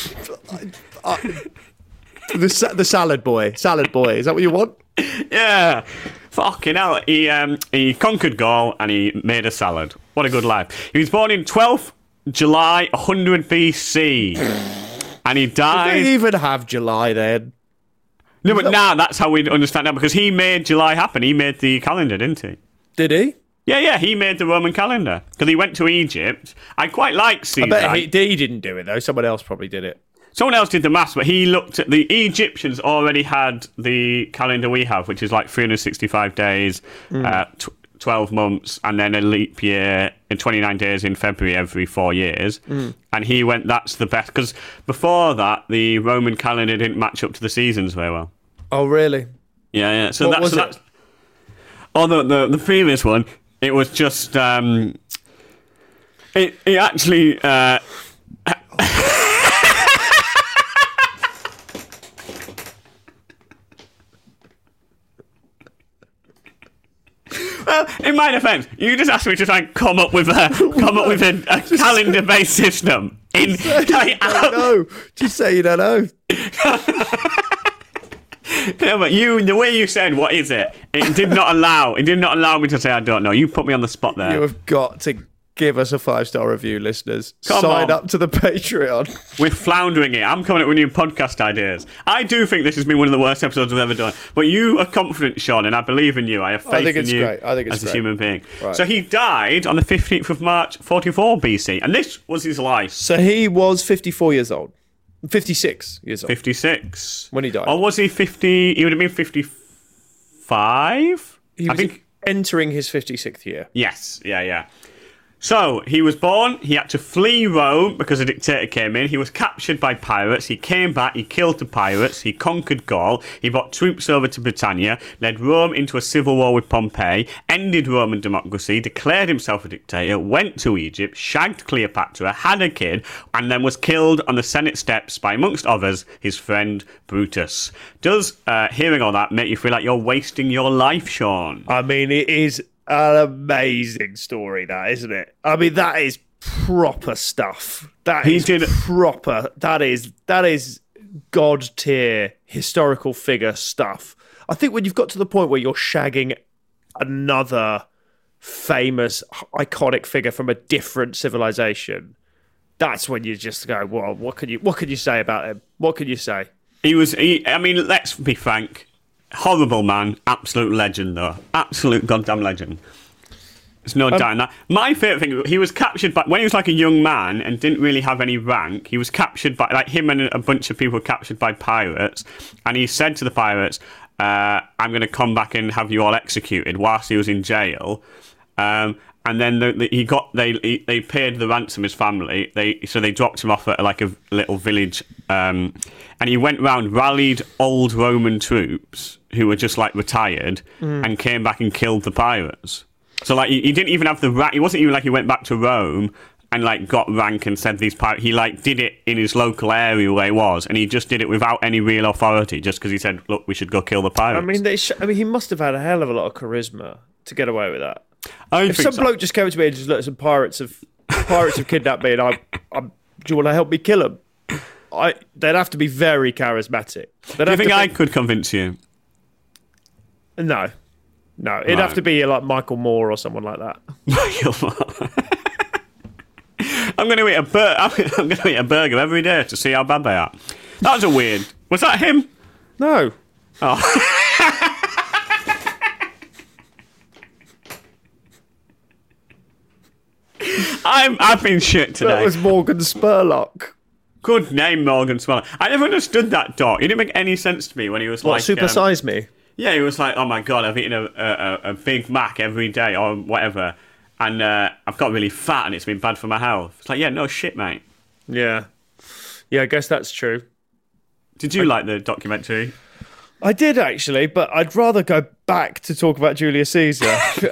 The salad boy. Salad boy. Is that what you want? Yeah. Fucking hell. He conquered Gaul and he made a salad. What a good life. He was born in 12th July 100 BC. And he died... Did they even have July then? No, but now that's how we understand that, because he made July happen. He made the calendar, didn't he? Did he? Yeah, he made the Roman calendar. Because he went to Egypt. I quite like Caesar. I bet he didn't do it, though. Someone else probably did it. Someone else did the maths, but he looked at the Egyptians already had the calendar we have, which is like 365 days, 12 months, and then a leap year and 29 days in February every 4 years. And he went, that's the best. Because before that, the Roman calendar didn't match up to the seasons very well. Oh, really? Yeah. So what was it? That's... Oh, the previous one, it was just... It actually... Well, in my defence, you just asked me to try and come up with a calendar-based system. I don't know. Just say you don't know. No, but the way you said, what is it? It did not allow me to say I don't know. You put me on the spot there. You have got to give us a 5-star review, listeners. Sign up to the Patreon. We're floundering it. I'm coming up with new podcast ideas. I do think this has been one of the worst episodes we've ever done. But you are confident, Sean, and I believe in you. I have faith in you as a human being. Right. So he died on the 15th of March, 44 BC. And this was his life. So he was 54 years old. 56 years old. 56. When he died. Or was he 50? He would have been 55? He was entering his 56th year. Yes. Yeah. So, he was born, he had to flee Rome because a dictator came in, he was captured by pirates, he came back, he killed the pirates, he conquered Gaul, he brought troops over to Britannia, led Rome into a civil war with Pompey, ended Roman democracy, declared himself a dictator, went to Egypt, shagged Cleopatra, had a kid, and then was killed on the Senate steps by, amongst others, his friend Brutus. Does hearing all that make you feel like you're wasting your life, Sean? I mean, it is an amazing story, that, isn't it? I mean, that is proper stuff. That is God tier historical figure stuff. I think when you've got to the point where you're shagging another famous, iconic figure from a different civilization, that's when you just go, well, what can you say about him? What can you say? I mean, let's be frank. Horrible man, absolute legend though. Absolute goddamn legend. There's no doubt in that. My favourite thing, he was captured by, when he was like a young man and didn't really have any rank, he was captured by, like him and a bunch of people were captured by pirates, and he said to the pirates, I'm going to come back and have you all executed whilst he was in jail. And then they paid the ransom, his family. So they dropped him off at like a little village, and he went round, rallied old Roman troops who were just like retired, and came back and killed the pirates. So like he didn't even have the rank. It wasn't even like he went back to Rome and like got rank and said these pirates. He like did it in his local area where he was, and he just did it without any real authority, just because he said, "Look, we should go kill the pirates." I mean, he must have had a hell of a lot of charisma to get away with that. If some so. bloke just came to me and just looked, some pirates have kidnapped me, and do you want to help me kill them? they'd have to be very charismatic. Do you think I could convince you? No, it'd have to be like Michael Moore or someone like that. I'm going to eat a burger every day to see how bad they are. That was a weird. Was that him? No. Oh. I've been shit today. That was Morgan Spurlock. Good name, Morgan Spurlock. I never understood that doc. It didn't make any sense to me when he was like... Super Size Me? Yeah, he was like, oh my God, I've eaten a Big Mac every day or whatever, and I've got really fat and it's been bad for my health. It's like, yeah, no shit, mate. Yeah. Yeah, I guess that's true. Did you like the documentary? I did, actually, but I'd rather go back to talk about Julius Caesar.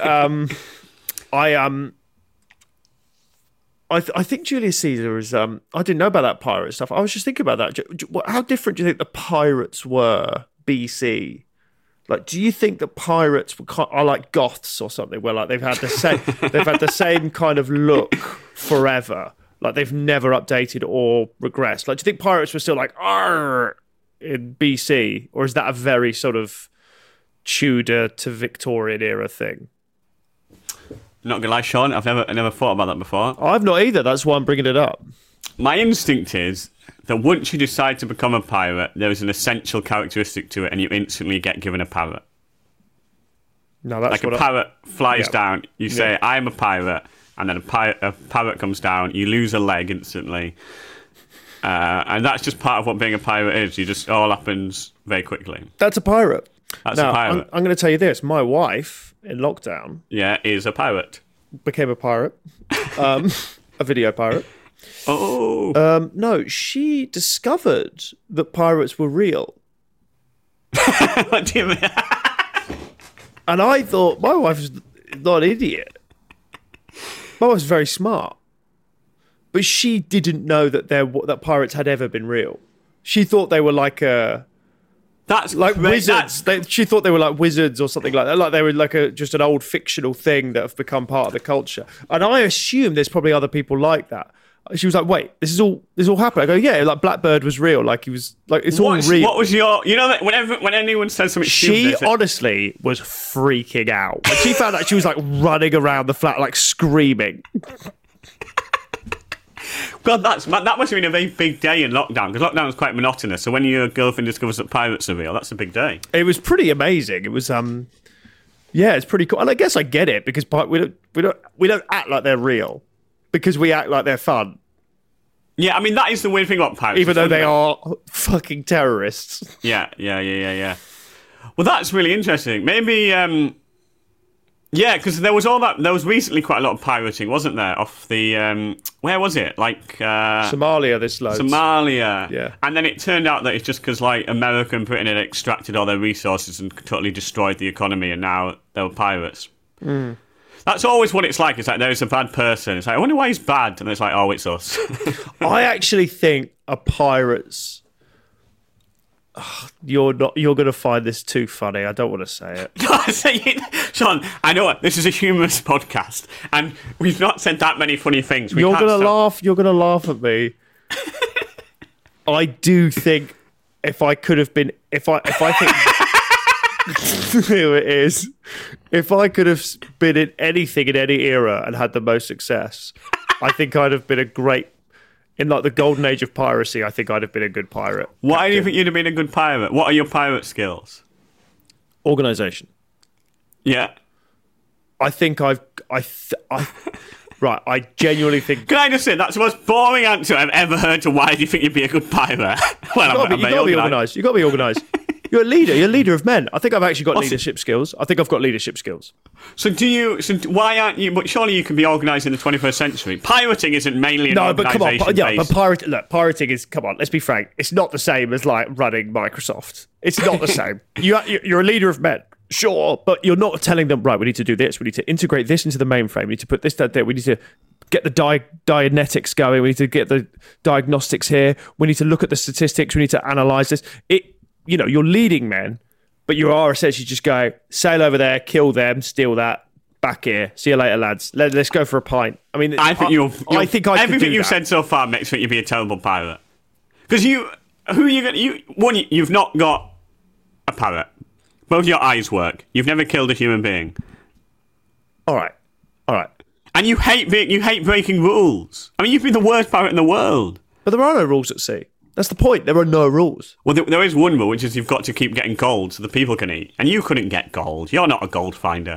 I think Julius Caesar is... I didn't know about that pirate stuff. I was just thinking about that. How different do you think the pirates were BC? Like, do you think that pirates are like goths or something, where like they've had the same kind of look forever? Like they've never updated or regressed. Like, do you think pirates were still like "Arr" in BC, or is that a very sort of Tudor to Victorian era thing? Not gonna lie, Sean, I've never thought about that before. I've not either. That's why I'm bringing it up. My instinct is that once you decide to become a pirate, there is an essential characteristic to it, and you instantly get given a parrot. No, that's like a parrot flies down. You say, "I'm a pirate," and then a parrot comes down. You lose a leg instantly, and that's just part of what being a pirate is. You just all happens very quickly. That's a pirate. That's a pirate. I'm going to tell you this: my wife in lockdown, is a pirate. Became a pirate, a video pirate. Oh. No, she discovered that pirates were real. What do you mean? And I thought, my wife's not an idiot. My wife's very smart. But she didn't know that pirates had ever been real. She thought they were like wizards. She thought they were like wizards or something like that. Like they were like just an old fictional thing that have become part of the culture. And I assume there's probably other people like that. She was like, "Wait, this is all happened." I go, "Yeah, like Blackbird was real. Like he was like it's all real." What was your? You know that when anyone says something, she honestly was freaking out. When she found out, she was like running around the flat, like screaming. God, that must have been a very big day in lockdown, because lockdown was quite monotonous. So when your girlfriend discovers that pirates are real, that's a big day. It was pretty amazing. It was it's pretty cool. And I guess I get it, because we don't act like they're real. Because we act like they're fun. Yeah, I mean, that is the weird thing about pirates. Even though they are fucking terrorists. Yeah. Well, that's really interesting. Maybe, because there was recently quite a lot of pirating, wasn't there? Off the, where was it? Like... Somalia, this loads. Somalia. Yeah. And then it turned out that it's just because, like, America and Britain had extracted all their resources and totally destroyed the economy, and now they were pirates. Mm. That's always what it's like. It's like there's a bad person. It's like, I wonder why he's bad. And it's like, oh, it's us. I actually think a pirate's... You're going to find this too funny. I don't want to say it. Sean, I know what. This is a humorous podcast. And we've not said that many funny things. You're going to laugh. You're going to laugh at me. I do think if I could have been... If I think... Here it is. If I could have been in anything in any era and had the most success, I think I'd have been a great... In like the golden age of piracy, I think I'd have been a good pirate. Why do you think you'd have been a good pirate? What are your pirate skills? Organisation. Yeah. I think I genuinely think... Can I just say, that's the most boring answer I've ever heard to why do you think you'd be a good pirate? Well, you've got to be organised. You've got to be organised. You're a leader. You're a leader of men. I think I've actually got leadership skills. So why aren't you... But surely you can be organised in the 21st century. Pirating isn't mainly an organisation. But pirating is... Come on, let's be frank. It's not the same as like running Microsoft. It's not the same. You're a leader of men. Sure, but you're not telling them, right, we need to do this. We need to integrate this into the mainframe. We need to put this, that, there. We need to get the Dianetics going. We need to get the diagnostics here. We need to look at the statistics. We need to analyse this. You're leading men, but you are essentially just going, sail over there, kill them, steal that, back here. See you later, lads. Let's go for a pint. I mean, I think I think everything you've said so far makes me think you'd be a terrible pirate. Because who are you going to... One, you've not got a parrot. Both your eyes work. You've never killed a human being. All right. And you hate breaking rules. I mean, you've been the worst pirate in the world. But there are no rules at sea. That's the point. There are no rules. Well, there is one rule, which is you've got to keep getting gold so the people can eat. And you couldn't get gold. You're not a gold finder.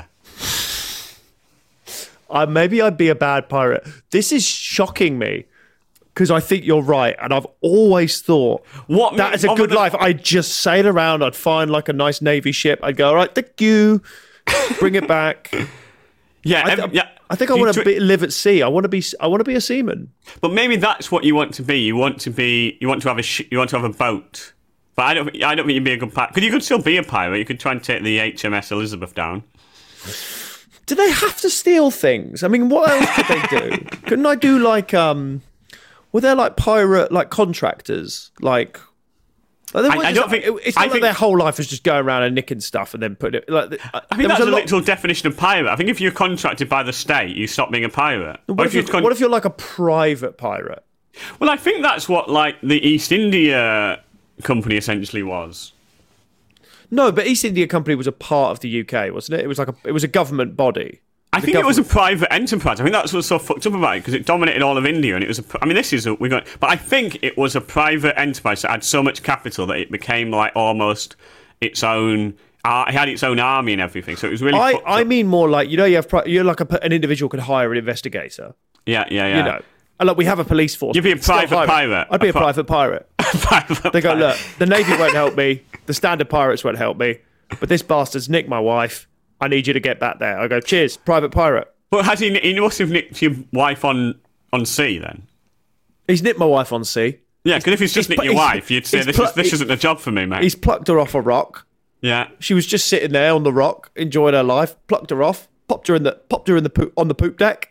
Maybe I'd be a bad pirate. This is shocking me because I think you're right. And I've always thought that is a good life. I'd just sail around. I'd find like a nice Navy ship. I'd go, all right, thank you. Bring it back. I think I want to live at sea. I want to be a seaman. But maybe that's what you want to be. You want to have a boat. But I don't think you'd be a good pirate. Because you could still be a pirate. You could try and take the HMS Elizabeth down. Do they have to steal things? I mean, what else could they do? Couldn't I do like were there like pirate like contractors like? I don't think it's not like their whole life is just going around and nicking stuff and then putting it. Like, I think that's a literal definition of pirate. I think if you're contracted by the state, you stop being a pirate. What if you're like a private pirate? Well, I think that's what like the East India Company essentially was. No, but East India Company was a part of the UK, wasn't it? It was a government body. I think it was a private enterprise. I think that's what's so fucked up about it because it dominated all of India, and it was. But I think it was a private enterprise that had so much capital that it became like almost its own. It had its own army and everything, so it was really. I mean more like you're like an individual could hire an investigator. Yeah. You know, and look, we have a police force. You'd be a private pirate. I'd be a private pirate. They go, look, the Navy won't help me, the standard pirates won't help me, but this bastard's nicked my wife. I need you to get back there. I go, cheers, private pirate. But has he must have nicked your wife on sea then? He's nicked my wife on sea. Yeah, because if he's just nicked your wife, you'd say this isn't a job for me, mate. He's plucked her off a rock. Yeah. She was just sitting there on the rock, enjoying her life, plucked her off, popped her on the poop deck.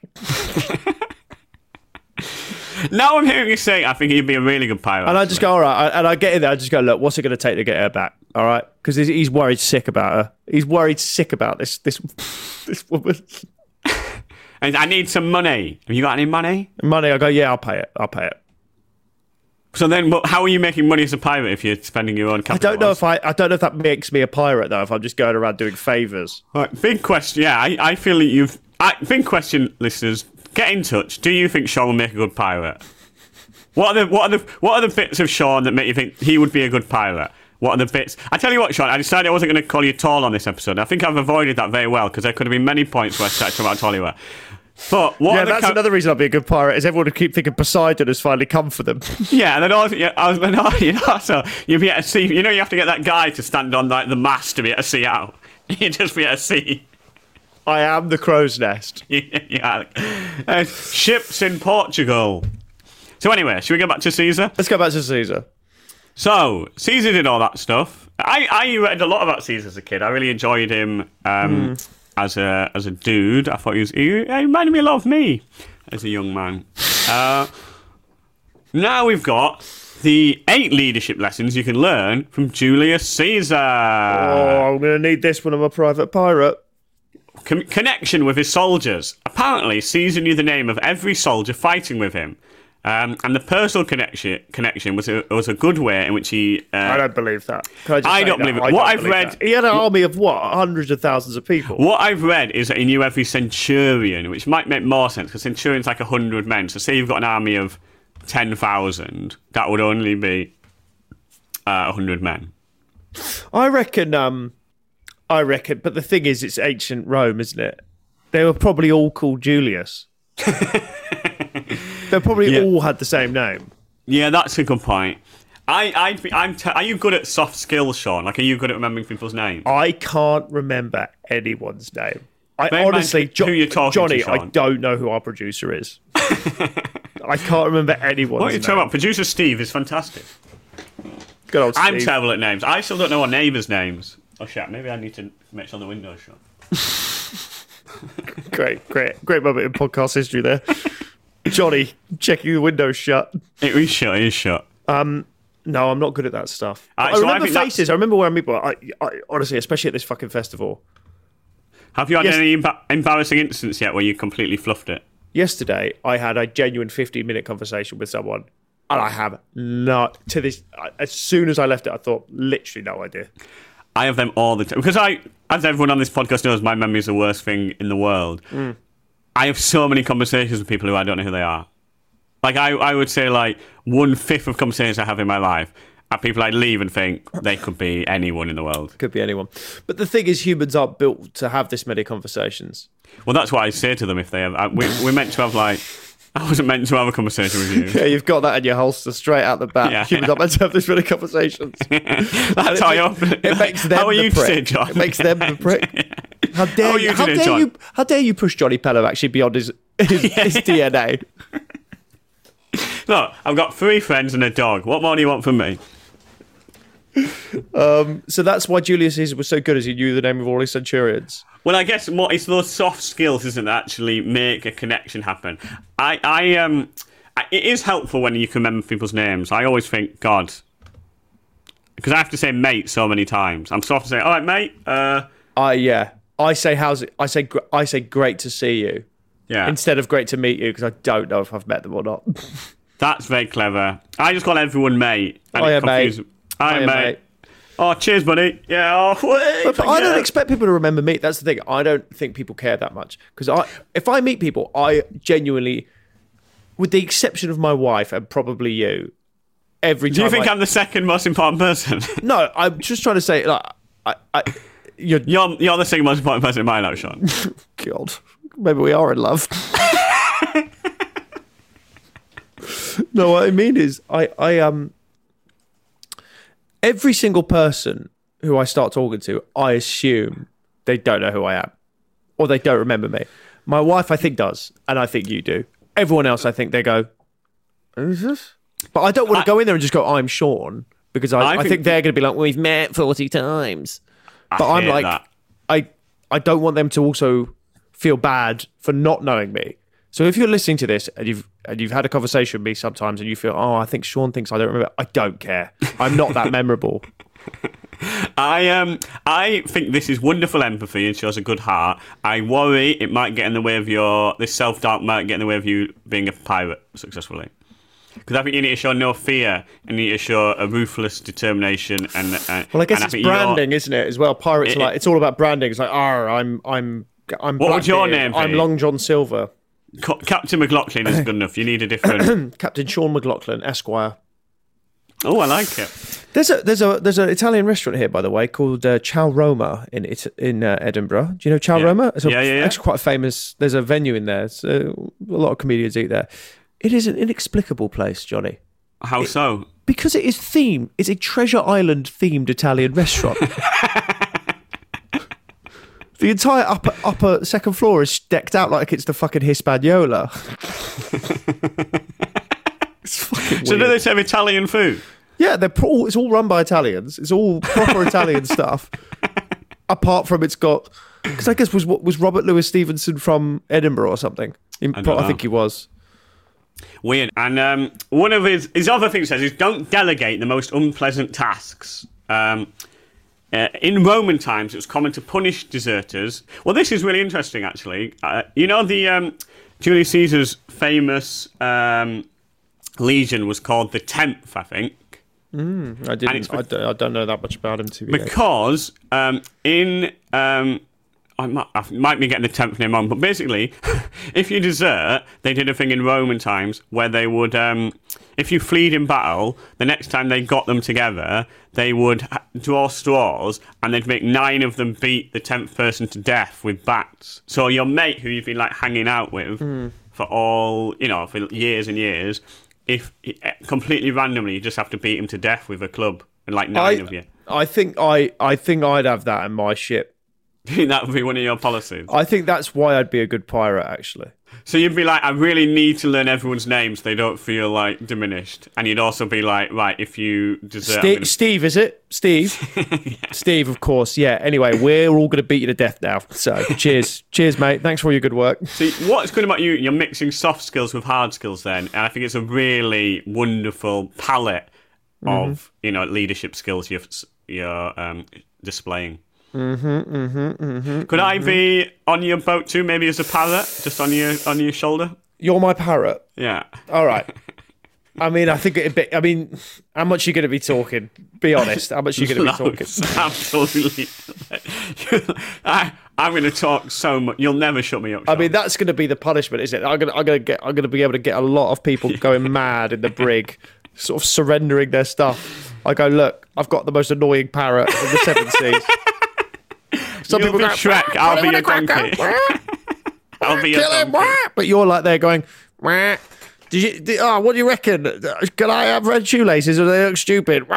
Now I'm hearing you say I think he'd be a really good pirate. And I just go, all right. And I get in there. I just go, look, what's it going to take to get her back? All right. Because he's worried sick about her. He's worried sick about this woman. And I need some money. Have you got any money? Money? I go, yeah, I'll pay it. So then, how are you making money as a pirate if you're spending your own capital? I don't know if that makes me a pirate though. If I'm just going around doing favours. All right, big question. Yeah, I feel that big question, listeners. Get in touch. Do you think Sean will make a good pirate? What are the bits of Sean that make you think he would be a good pirate? What are the bits? I tell you what, Sean. I decided I wasn't going to call you tall on this episode. I think I've avoided that very well because there could have been many points where I started talking about tall you were. But that's another reason I'd be a good pirate. Is everyone would keep thinking Poseidon has finally come for them? Yeah, and then also you'd be able to see. You know, you have to get that guy to stand on like the mast to be able to see out. You just be able to see. I am the crow's nest. Yeah. Ships in Portugal. So anyway, should we go back to Caesar? Let's go back to Caesar. So, Caesar did all that stuff. I read a lot about Caesar as a kid. I really enjoyed him as a dude. I thought he reminded me a lot of me as a young man. Now we've got the 8 leadership lessons you can learn from Julius Caesar. Oh, I'm going to need this when I'm a private pirate. Connection with his soldiers. Apparently, Caesar knew the name of every soldier fighting with him. And the personal connection was a good way in which he... I don't believe that. I don't believe it. What I've read... He had an army of, hundreds of thousands of people? What I've read is that he knew every centurion, which might make more sense, because centurion's like 100 men. So say you've got an army of 10,000, that would only be 100 men. I reckon, but the thing is, it's ancient Rome, isn't it? They were probably all called Julius. They probably all had the same name. Yeah, that's a good point. Are you good at soft skills, Sean? Like, are you good at remembering people's names? I can't remember anyone's name. Honestly, who you're talking Johnny, to, Sean. I don't know who our producer is. I can't remember anyone's name. What are you talking about? Producer Steve is fantastic. Good old Steve. I'm terrible at names. I still don't know our neighbours' names. Oh, shit. Maybe I need to make sure the window's shut. Great moment in podcast history there. Johnny checking the window shut. It is shut. No, I'm not good at that stuff. I remember faces. I remember wearing people. I honestly, especially at this fucking festival. Have you had any embarrassing incidents yet where you completely fluffed it? Yesterday, I had a genuine 15-minute conversation with someone And I have not, to this, as soon as I left it, I thought, literally no idea. I have them all the time. Because as everyone on this podcast knows, my memory is the worst thing in the world. I have so many conversations with people who I don't know who they are. Like, I would say, like, 1/5 of conversations I have in my life are people I leave and think they could be anyone in the world. Could be anyone. But the thing is, humans aren't built to have this many conversations. Well, that's what I say to them if they have. We're meant to have, like... I wasn't meant to have a conversation with you. Yeah, you've got that in your holster straight out the back. Yeah. Humans aren't meant to have this many conversations. That's how it makes them How are you the prick. today, John? It makes them the prick. How dare How are you? you today, John? How dare you push Johnny Pelham actually beyond his DNA? Look, I've got 3 friends and a dog. What more do you want from me? So that's why Julius Caesar was so good, as he knew the name of all his centurions. Well, I guess more it's those soft skills, isn't it, that actually make a connection happen. It is helpful when you can remember people's names. I always think, God, because I have to say mate so many times. I'm so often saying, all right, mate. Yeah. I say how's it? I say great to see you. Yeah. Instead of great to meet you, because I don't know if I've met them or not. That's very clever. I just call everyone mate. And Oh, yeah, it confuses- mate. Hi, Oh, yeah, mate. mate. Oh, cheers, buddy. Yeah. Oh, wait, But I don't expect people to remember me. That's the thing. I don't think people care that much. Because if I meet people, I genuinely, with the exception of my wife and probably you, every time. Do you think I'm the second most important person? No, I'm just trying to say, like, you're You're the second most important person in my life, Sean. God, maybe we are in love. No, what I mean is, every single person who I start talking to, I assume they don't know who I am, or they don't remember me. My wife, I think, does, and I think you do. Everyone else, I think they go, who's this? But I don't want to go in there and just go, I'm Sean, because I think they're going to be like, we've met 40 times. But I'm like, that. I don't want them to also feel bad for not knowing me. So if you're listening to this and you've had a conversation with me sometimes and you feel, oh, I think Sean thinks I don't remember, I don't care. I'm not that memorable. I think this is wonderful empathy and shows a good heart. I worry it might get in the way of this self-doubt might get in the way of you being a pirate successfully. Because I think you need to show no fear and you need to show a ruthless determination. Well, I guess it's branding, isn't it? As well, pirates are like, it's all about branding. It's like, I'm what would your name be? I'm Long John Silver. Captain McLaughlin is good enough. You need a different Captain Sean McLaughlin, Esquire. Oh, I like it. There's an Italian restaurant here, by the way, called Ciao Roma in Edinburgh. Do you know Ciao Roma? It's actually quite famous. There's a venue in there. So a lot of comedians eat there. It is an inexplicable place, Johnny. How so? Because it is themed. It's a Treasure Island themed Italian restaurant. The entire upper second floor is decked out like it's the fucking Hispaniola. It's fucking weird. So do they serve Italian food? Yeah, it's all run by Italians. It's all proper Italian stuff. Apart from it's got, because I guess was Robert Louis Stevenson from Edinburgh or something? I think he was. Weird. And one of his other things says is don't delegate the most unpleasant tasks. In Roman times, it was common to punish deserters. Well, this is really interesting, actually. You know, the Julius Caesar's famous legion was called the 10th, I think. I don't know that much about him, to be because I might be getting the 10th name wrong, but basically, if you desert, they did a thing in Roman times where they would, if you fled in battle, the next time they got them together, they would draw straws and they'd make 9 of them beat the 10th person to death with bats. So your mate, who you've been like hanging out with for for years and years, if completely randomly you just have to beat him to death with a club and like 9 of you. I think I'd have that in my ship. Do you think that would be one of your policies? I think that's why I'd be a good pirate, actually. So you'd be like, I really need to learn everyone's names so they don't feel like diminished. And you'd also be like, right, if you desert... Steve, is it? Steve? Yeah. Steve, of course, yeah. Anyway, we're all going to beat you to death now. So cheers. Cheers, mate. Thanks for all your good work. See, what's good about you, you're mixing soft skills with hard skills then. And I think it's a really wonderful palette of, leadership skills you're displaying. Could I be on your boat too, maybe as a parrot, just on your shoulder? You're my parrot. Yeah. All right. I mean, I think it'd be. I mean, how much are you going to be talking? Be honest. How much are you going to be talking? Absolutely. I'm going to talk so much. You'll never shut me up. Sean. I mean, that's going to be the punishment, isn't it? I'm going to be able to get a lot of people going mad in the brig, sort of surrendering their stuff. I go, look, I've got the most annoying parrot in the seven seas. Some You'll people be go, Shrek. I'll be your donkey. I'll be your donkey. But you're like there going, what do you reckon? Can I have red shoelaces or do they look stupid?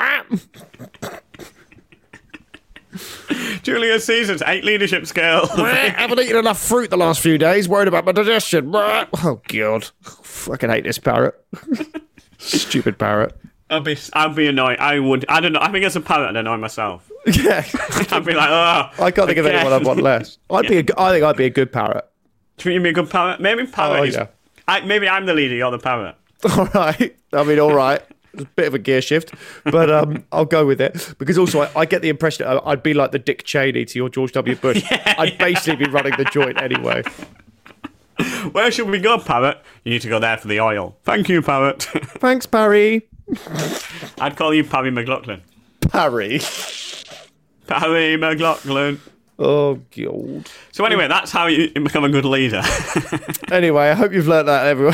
Julius Caesar's 8 leadership skills. I haven't eaten enough fruit the last few days. Worried about my digestion. Oh, God. Fucking hate this parrot. Stupid parrot. I'd be annoyed. I don't know. I think as a parrot, I'd annoy myself. Yeah. I'd be like, oh. I can't think of anyone I'd want less. I think I'd be a good parrot. Do you think you'd be a good parrot? Maybe parrot is... Yeah. Maybe I'm the leader, you're the parrot. All right. I mean, all right. It's a bit of a gear shift, but I'll go with it. Because also, I get the impression I'd be like the Dick Cheney to your George W. Bush. I'd basically be running the joint anyway. Where should we go, parrot? You need to go there for the oil. Thank you, parrot. Thanks, Parry. I'd call you Parry McLaughlin. Parry. Parry McLaughlin. Oh, God. So anyway, that's how you become a good leader. Anyway, I hope you've learnt that, everyone.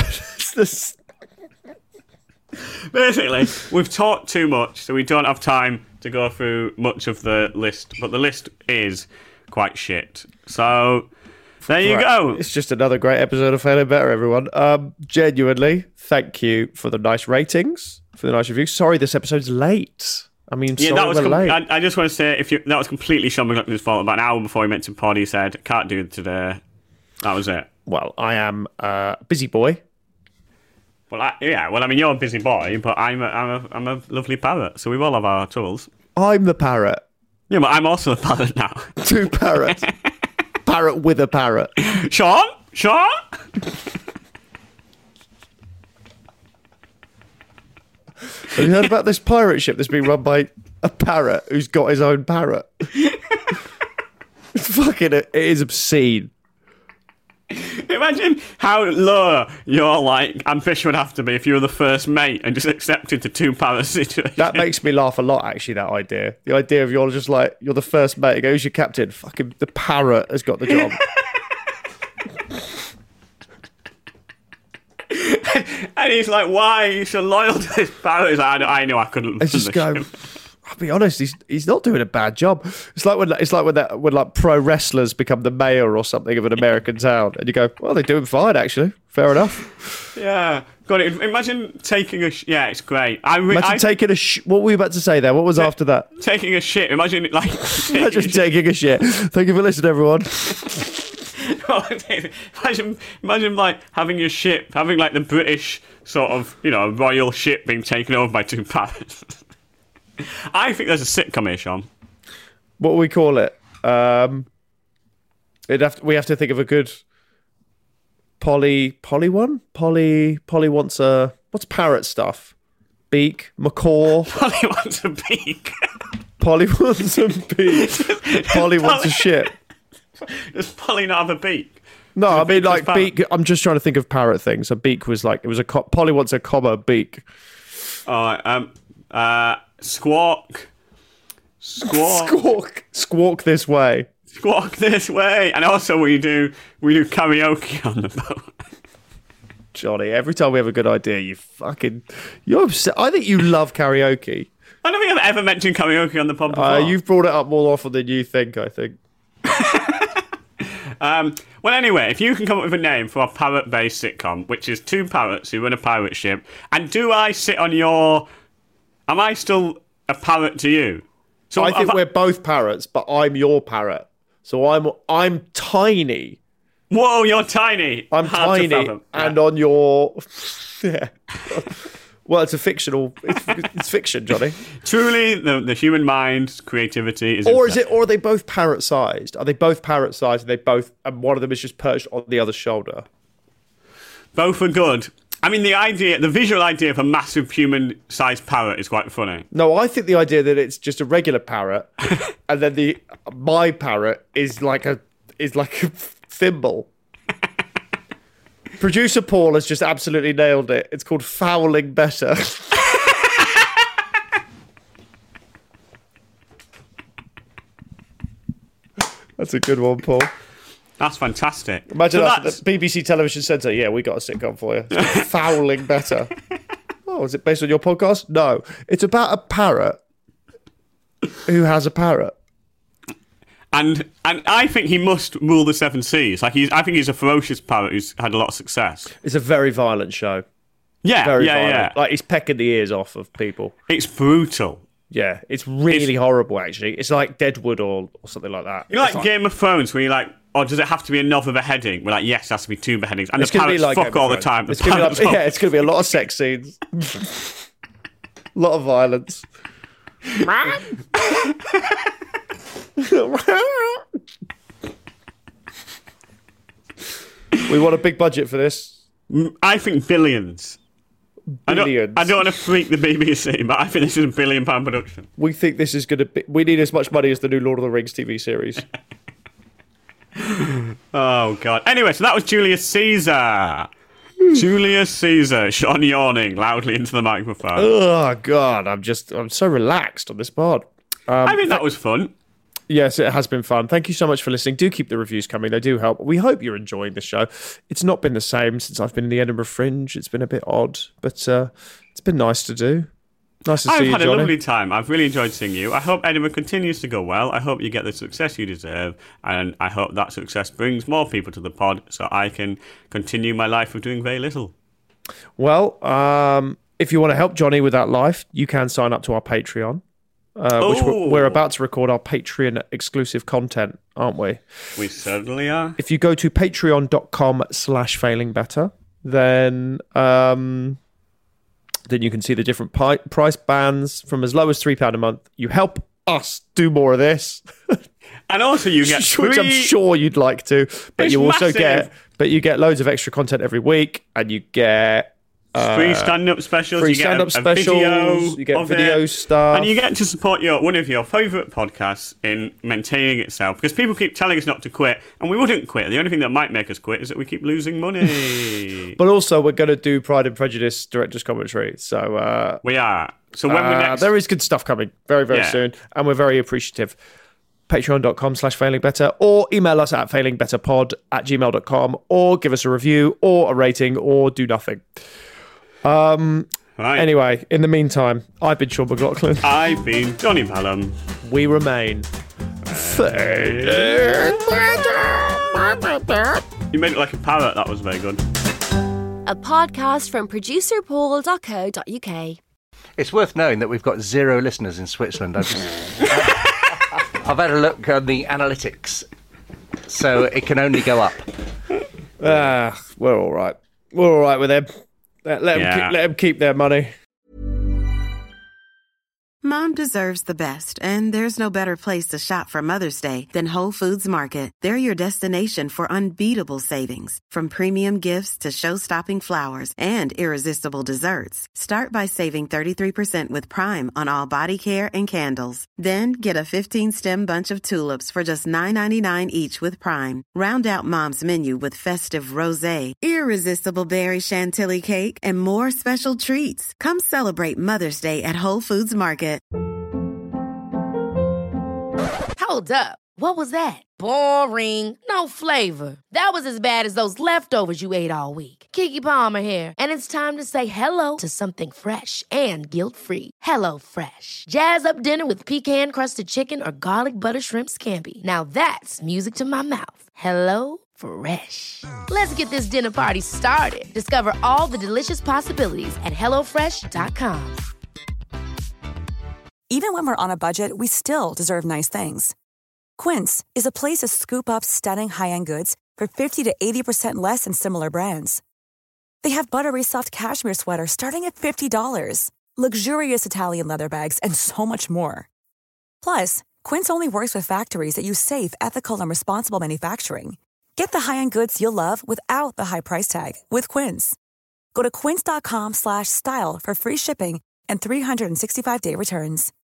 Basically, we've talked too much, so we don't have time to go through much of the list. But the list is quite shit. So there you go. It's just another great episode of Failing Better, everyone. Genuinely, thank you for the nice ratings, for the nice reviews. Sorry, this episode's late. I mean, yeah, sorry, we're late. I just want to say, that was completely Sean McLaughlin's fault. About an hour before he meant to pod, he said, "Can't do it today." That was it. Well, I am a busy boy. Well, I mean, you're a busy boy, but I'm a lovely parrot, so we all have our troubles. I'm the parrot. Yeah, but I'm also a parrot now. 2 parrots. Parrot with a parrot. Sean? Have you heard about this pirate ship that's being run by a parrot who's got his own parrot? It is obscene. Imagine how low your ambition would have to be if you were the first mate and just accepted the 2 parrot situation. That makes me laugh a lot, actually, that idea. The idea of you're just like, you're the first mate, you go, who's your captain? Fucking the parrot has got the job. And he's like, why are you so loyal to this parrot? He's like, I know I couldn't. I just go, I'll be honest, he's not doing a bad job. It's like when pro wrestlers become the mayor or something of an American town, and you go, well, they're doing fine actually. Fair enough. Yeah, got it. Imagine taking a yeah, it's great. Taking a what were you about to say there? What was after that? Taking a shit. Imagine taking a shit. Thank you for listening, everyone. imagine having your ship, having the British sort of royal ship being taken over by 2 parrots. I think there's a sitcom here, Sean. What will we call it? We have to think of a good Polly one. Polly wants a what's parrot stuff? Beak, macaw. Polly wants a beak. Polly wants a beak. Polly wants a ship. Does Polly not have a beak? No, I mean beak. I'm just trying to think of parrot things. A beak was Polly wants a comma beak. Squawk this way. Squawk this way. And also we do karaoke on the boat. Johnny, every time we have a good idea, you're upset. I think you love karaoke. I don't think I've ever mentioned karaoke on the pod before. You've brought it up more often than you think, I think. Well, anyway, if you can come up with a name for a parrot-based sitcom, which is 2 parrots who run a pirate ship, and do I sit on your... Am I still a parrot to you? So I think we're both parrots, but I'm your parrot. So I'm tiny. Whoa, you're tiny. I'm Hard tiny, and on your... Yeah. Well, it's a fictional... It's fiction, Johnny. Truly, the human mind's creativity is... Or are they both parrot-sized? Are they both parrot-sized, and one of them is just perched on the other's shoulder? Both are good. I mean, the visual idea of a massive human-sized parrot is quite funny. No, I think the idea that it's just a regular parrot, and then my parrot is like a thimble. Producer Paul has just absolutely nailed it. It's called fouling better. That's a good one, Paul. That's fantastic. Imagine So us at the BBC Television Centre. Yeah, we got a sitcom for you. It's called Fouling Better. Oh, is it based on your podcast? No. It's about a parrot who has a parrot. And I think he must rule the seven seas. I think he's a ferocious parrot who's had a lot of success. It's a very violent show. Yeah, Very yeah, violent. yeah. Like, he's pecking the ears off of people. It's brutal. Yeah, it's really horrible, actually. It's like Deadwood or something like that. You know, like It's Game of Thrones, where you're like, or does it have to be another beheading? We're like, yes, it has to be 2 beheadings. And It's the going to be parrots like fuck Game of all the Thrones. time. It's going to be like, it's going to be a lot of sex scenes. A lot of violence. We want a big budget for this. I think billions. Billions. I don't want to freak the BBC, but I think this is a £1 billion production. We think this is going to be... We need as much money as the new Lord of the Rings TV series. Oh, God. Anyway, so that was Julius Caesar. Julius Caesar. Sean yawning loudly into the microphone. Oh, God. I'm so relaxed on this pod. I think that was fun. Yes, it has been fun. Thank you so much for listening. Do keep the reviews coming. They do help. We hope you're enjoying the show. It's not been the same since I've been in the Edinburgh Fringe. It's been a bit odd, but it's been nice to do. Nice to see you, I've had Johnny. a lovely time. I've really enjoyed seeing you. I hope Edinburgh continues to go well. I hope you get the success you deserve, and I hope that success brings more people to the pod so I can continue my life of doing very little. Well, if you want to help Johnny with that life, you can sign up to our Patreon, which we're about to record our Patreon exclusive content, aren't we? We certainly are. If you go to patreon.com/failingbetter, then you can see the different price bands from as low as £3 a month. You help us do more of this. And also you get Which I'm sure you'd like to, but It's you also massive. get loads of extra content every week, and you get free stand-up specials. free you get stand-up a specials, video you get of video it, stuff. and you get to support one of your favourite podcasts in maintaining itself. Because people keep telling us not to quit, and we wouldn't quit. The only thing that might make us quit is that we keep losing money. But also, we're going to do Pride and Prejudice director's commentary. So We are. So when we next... there is good stuff coming very, very soon, and we're very appreciative. Patreon.com/failingbetter, or email us at failingbetterpod@gmail.com, or give us a review or a rating, or do nothing. Right. Anyway, in the meantime, I've been Sean McLaughlin. I've been Johnny Pelham. We remain Failing Better. You made it like a parrot. That was very good. A podcast from producerpaul.co.uk. It's worth knowing that we've got 0 listeners in Switzerland. I've had a look on the analytics, so it can only go up. We're all right. We're all right with them. Let them keep their money. Mom deserves the best, and there's no better place to shop for Mother's Day than Whole Foods Market. They're your destination for unbeatable savings, from premium gifts to show-stopping flowers and irresistible desserts. Start by saving 33% with Prime on all body care and candles. Then get a 15-stem bunch of tulips for just $9.99 each with Prime. Round out Mom's menu with festive rosé, irresistible berry chantilly cake, and more special treats. Come celebrate Mother's Day at Whole Foods Market. Hold up. What was that? Boring. No flavor. That was as bad as those leftovers you ate all week. Keke Palmer here, and it's time to say hello to something fresh and guilt-free. Hello Fresh. Jazz up dinner with pecan-crusted chicken or garlic butter shrimp scampi. Now that's music to my mouth. Hello Fresh. Let's get this dinner party started. Discover all the delicious possibilities at hellofresh.com. Even when we're on a budget, we still deserve nice things. Quince is a place to scoop up stunning high-end goods for 50 to 80% less than similar brands. They have buttery soft cashmere sweaters starting at $50, luxurious Italian leather bags, and so much more. Plus, Quince only works with factories that use safe, ethical, and responsible manufacturing. Get the high-end goods you'll love without the high price tag with Quince. Go to quince.com/style for free shipping and 365-day returns.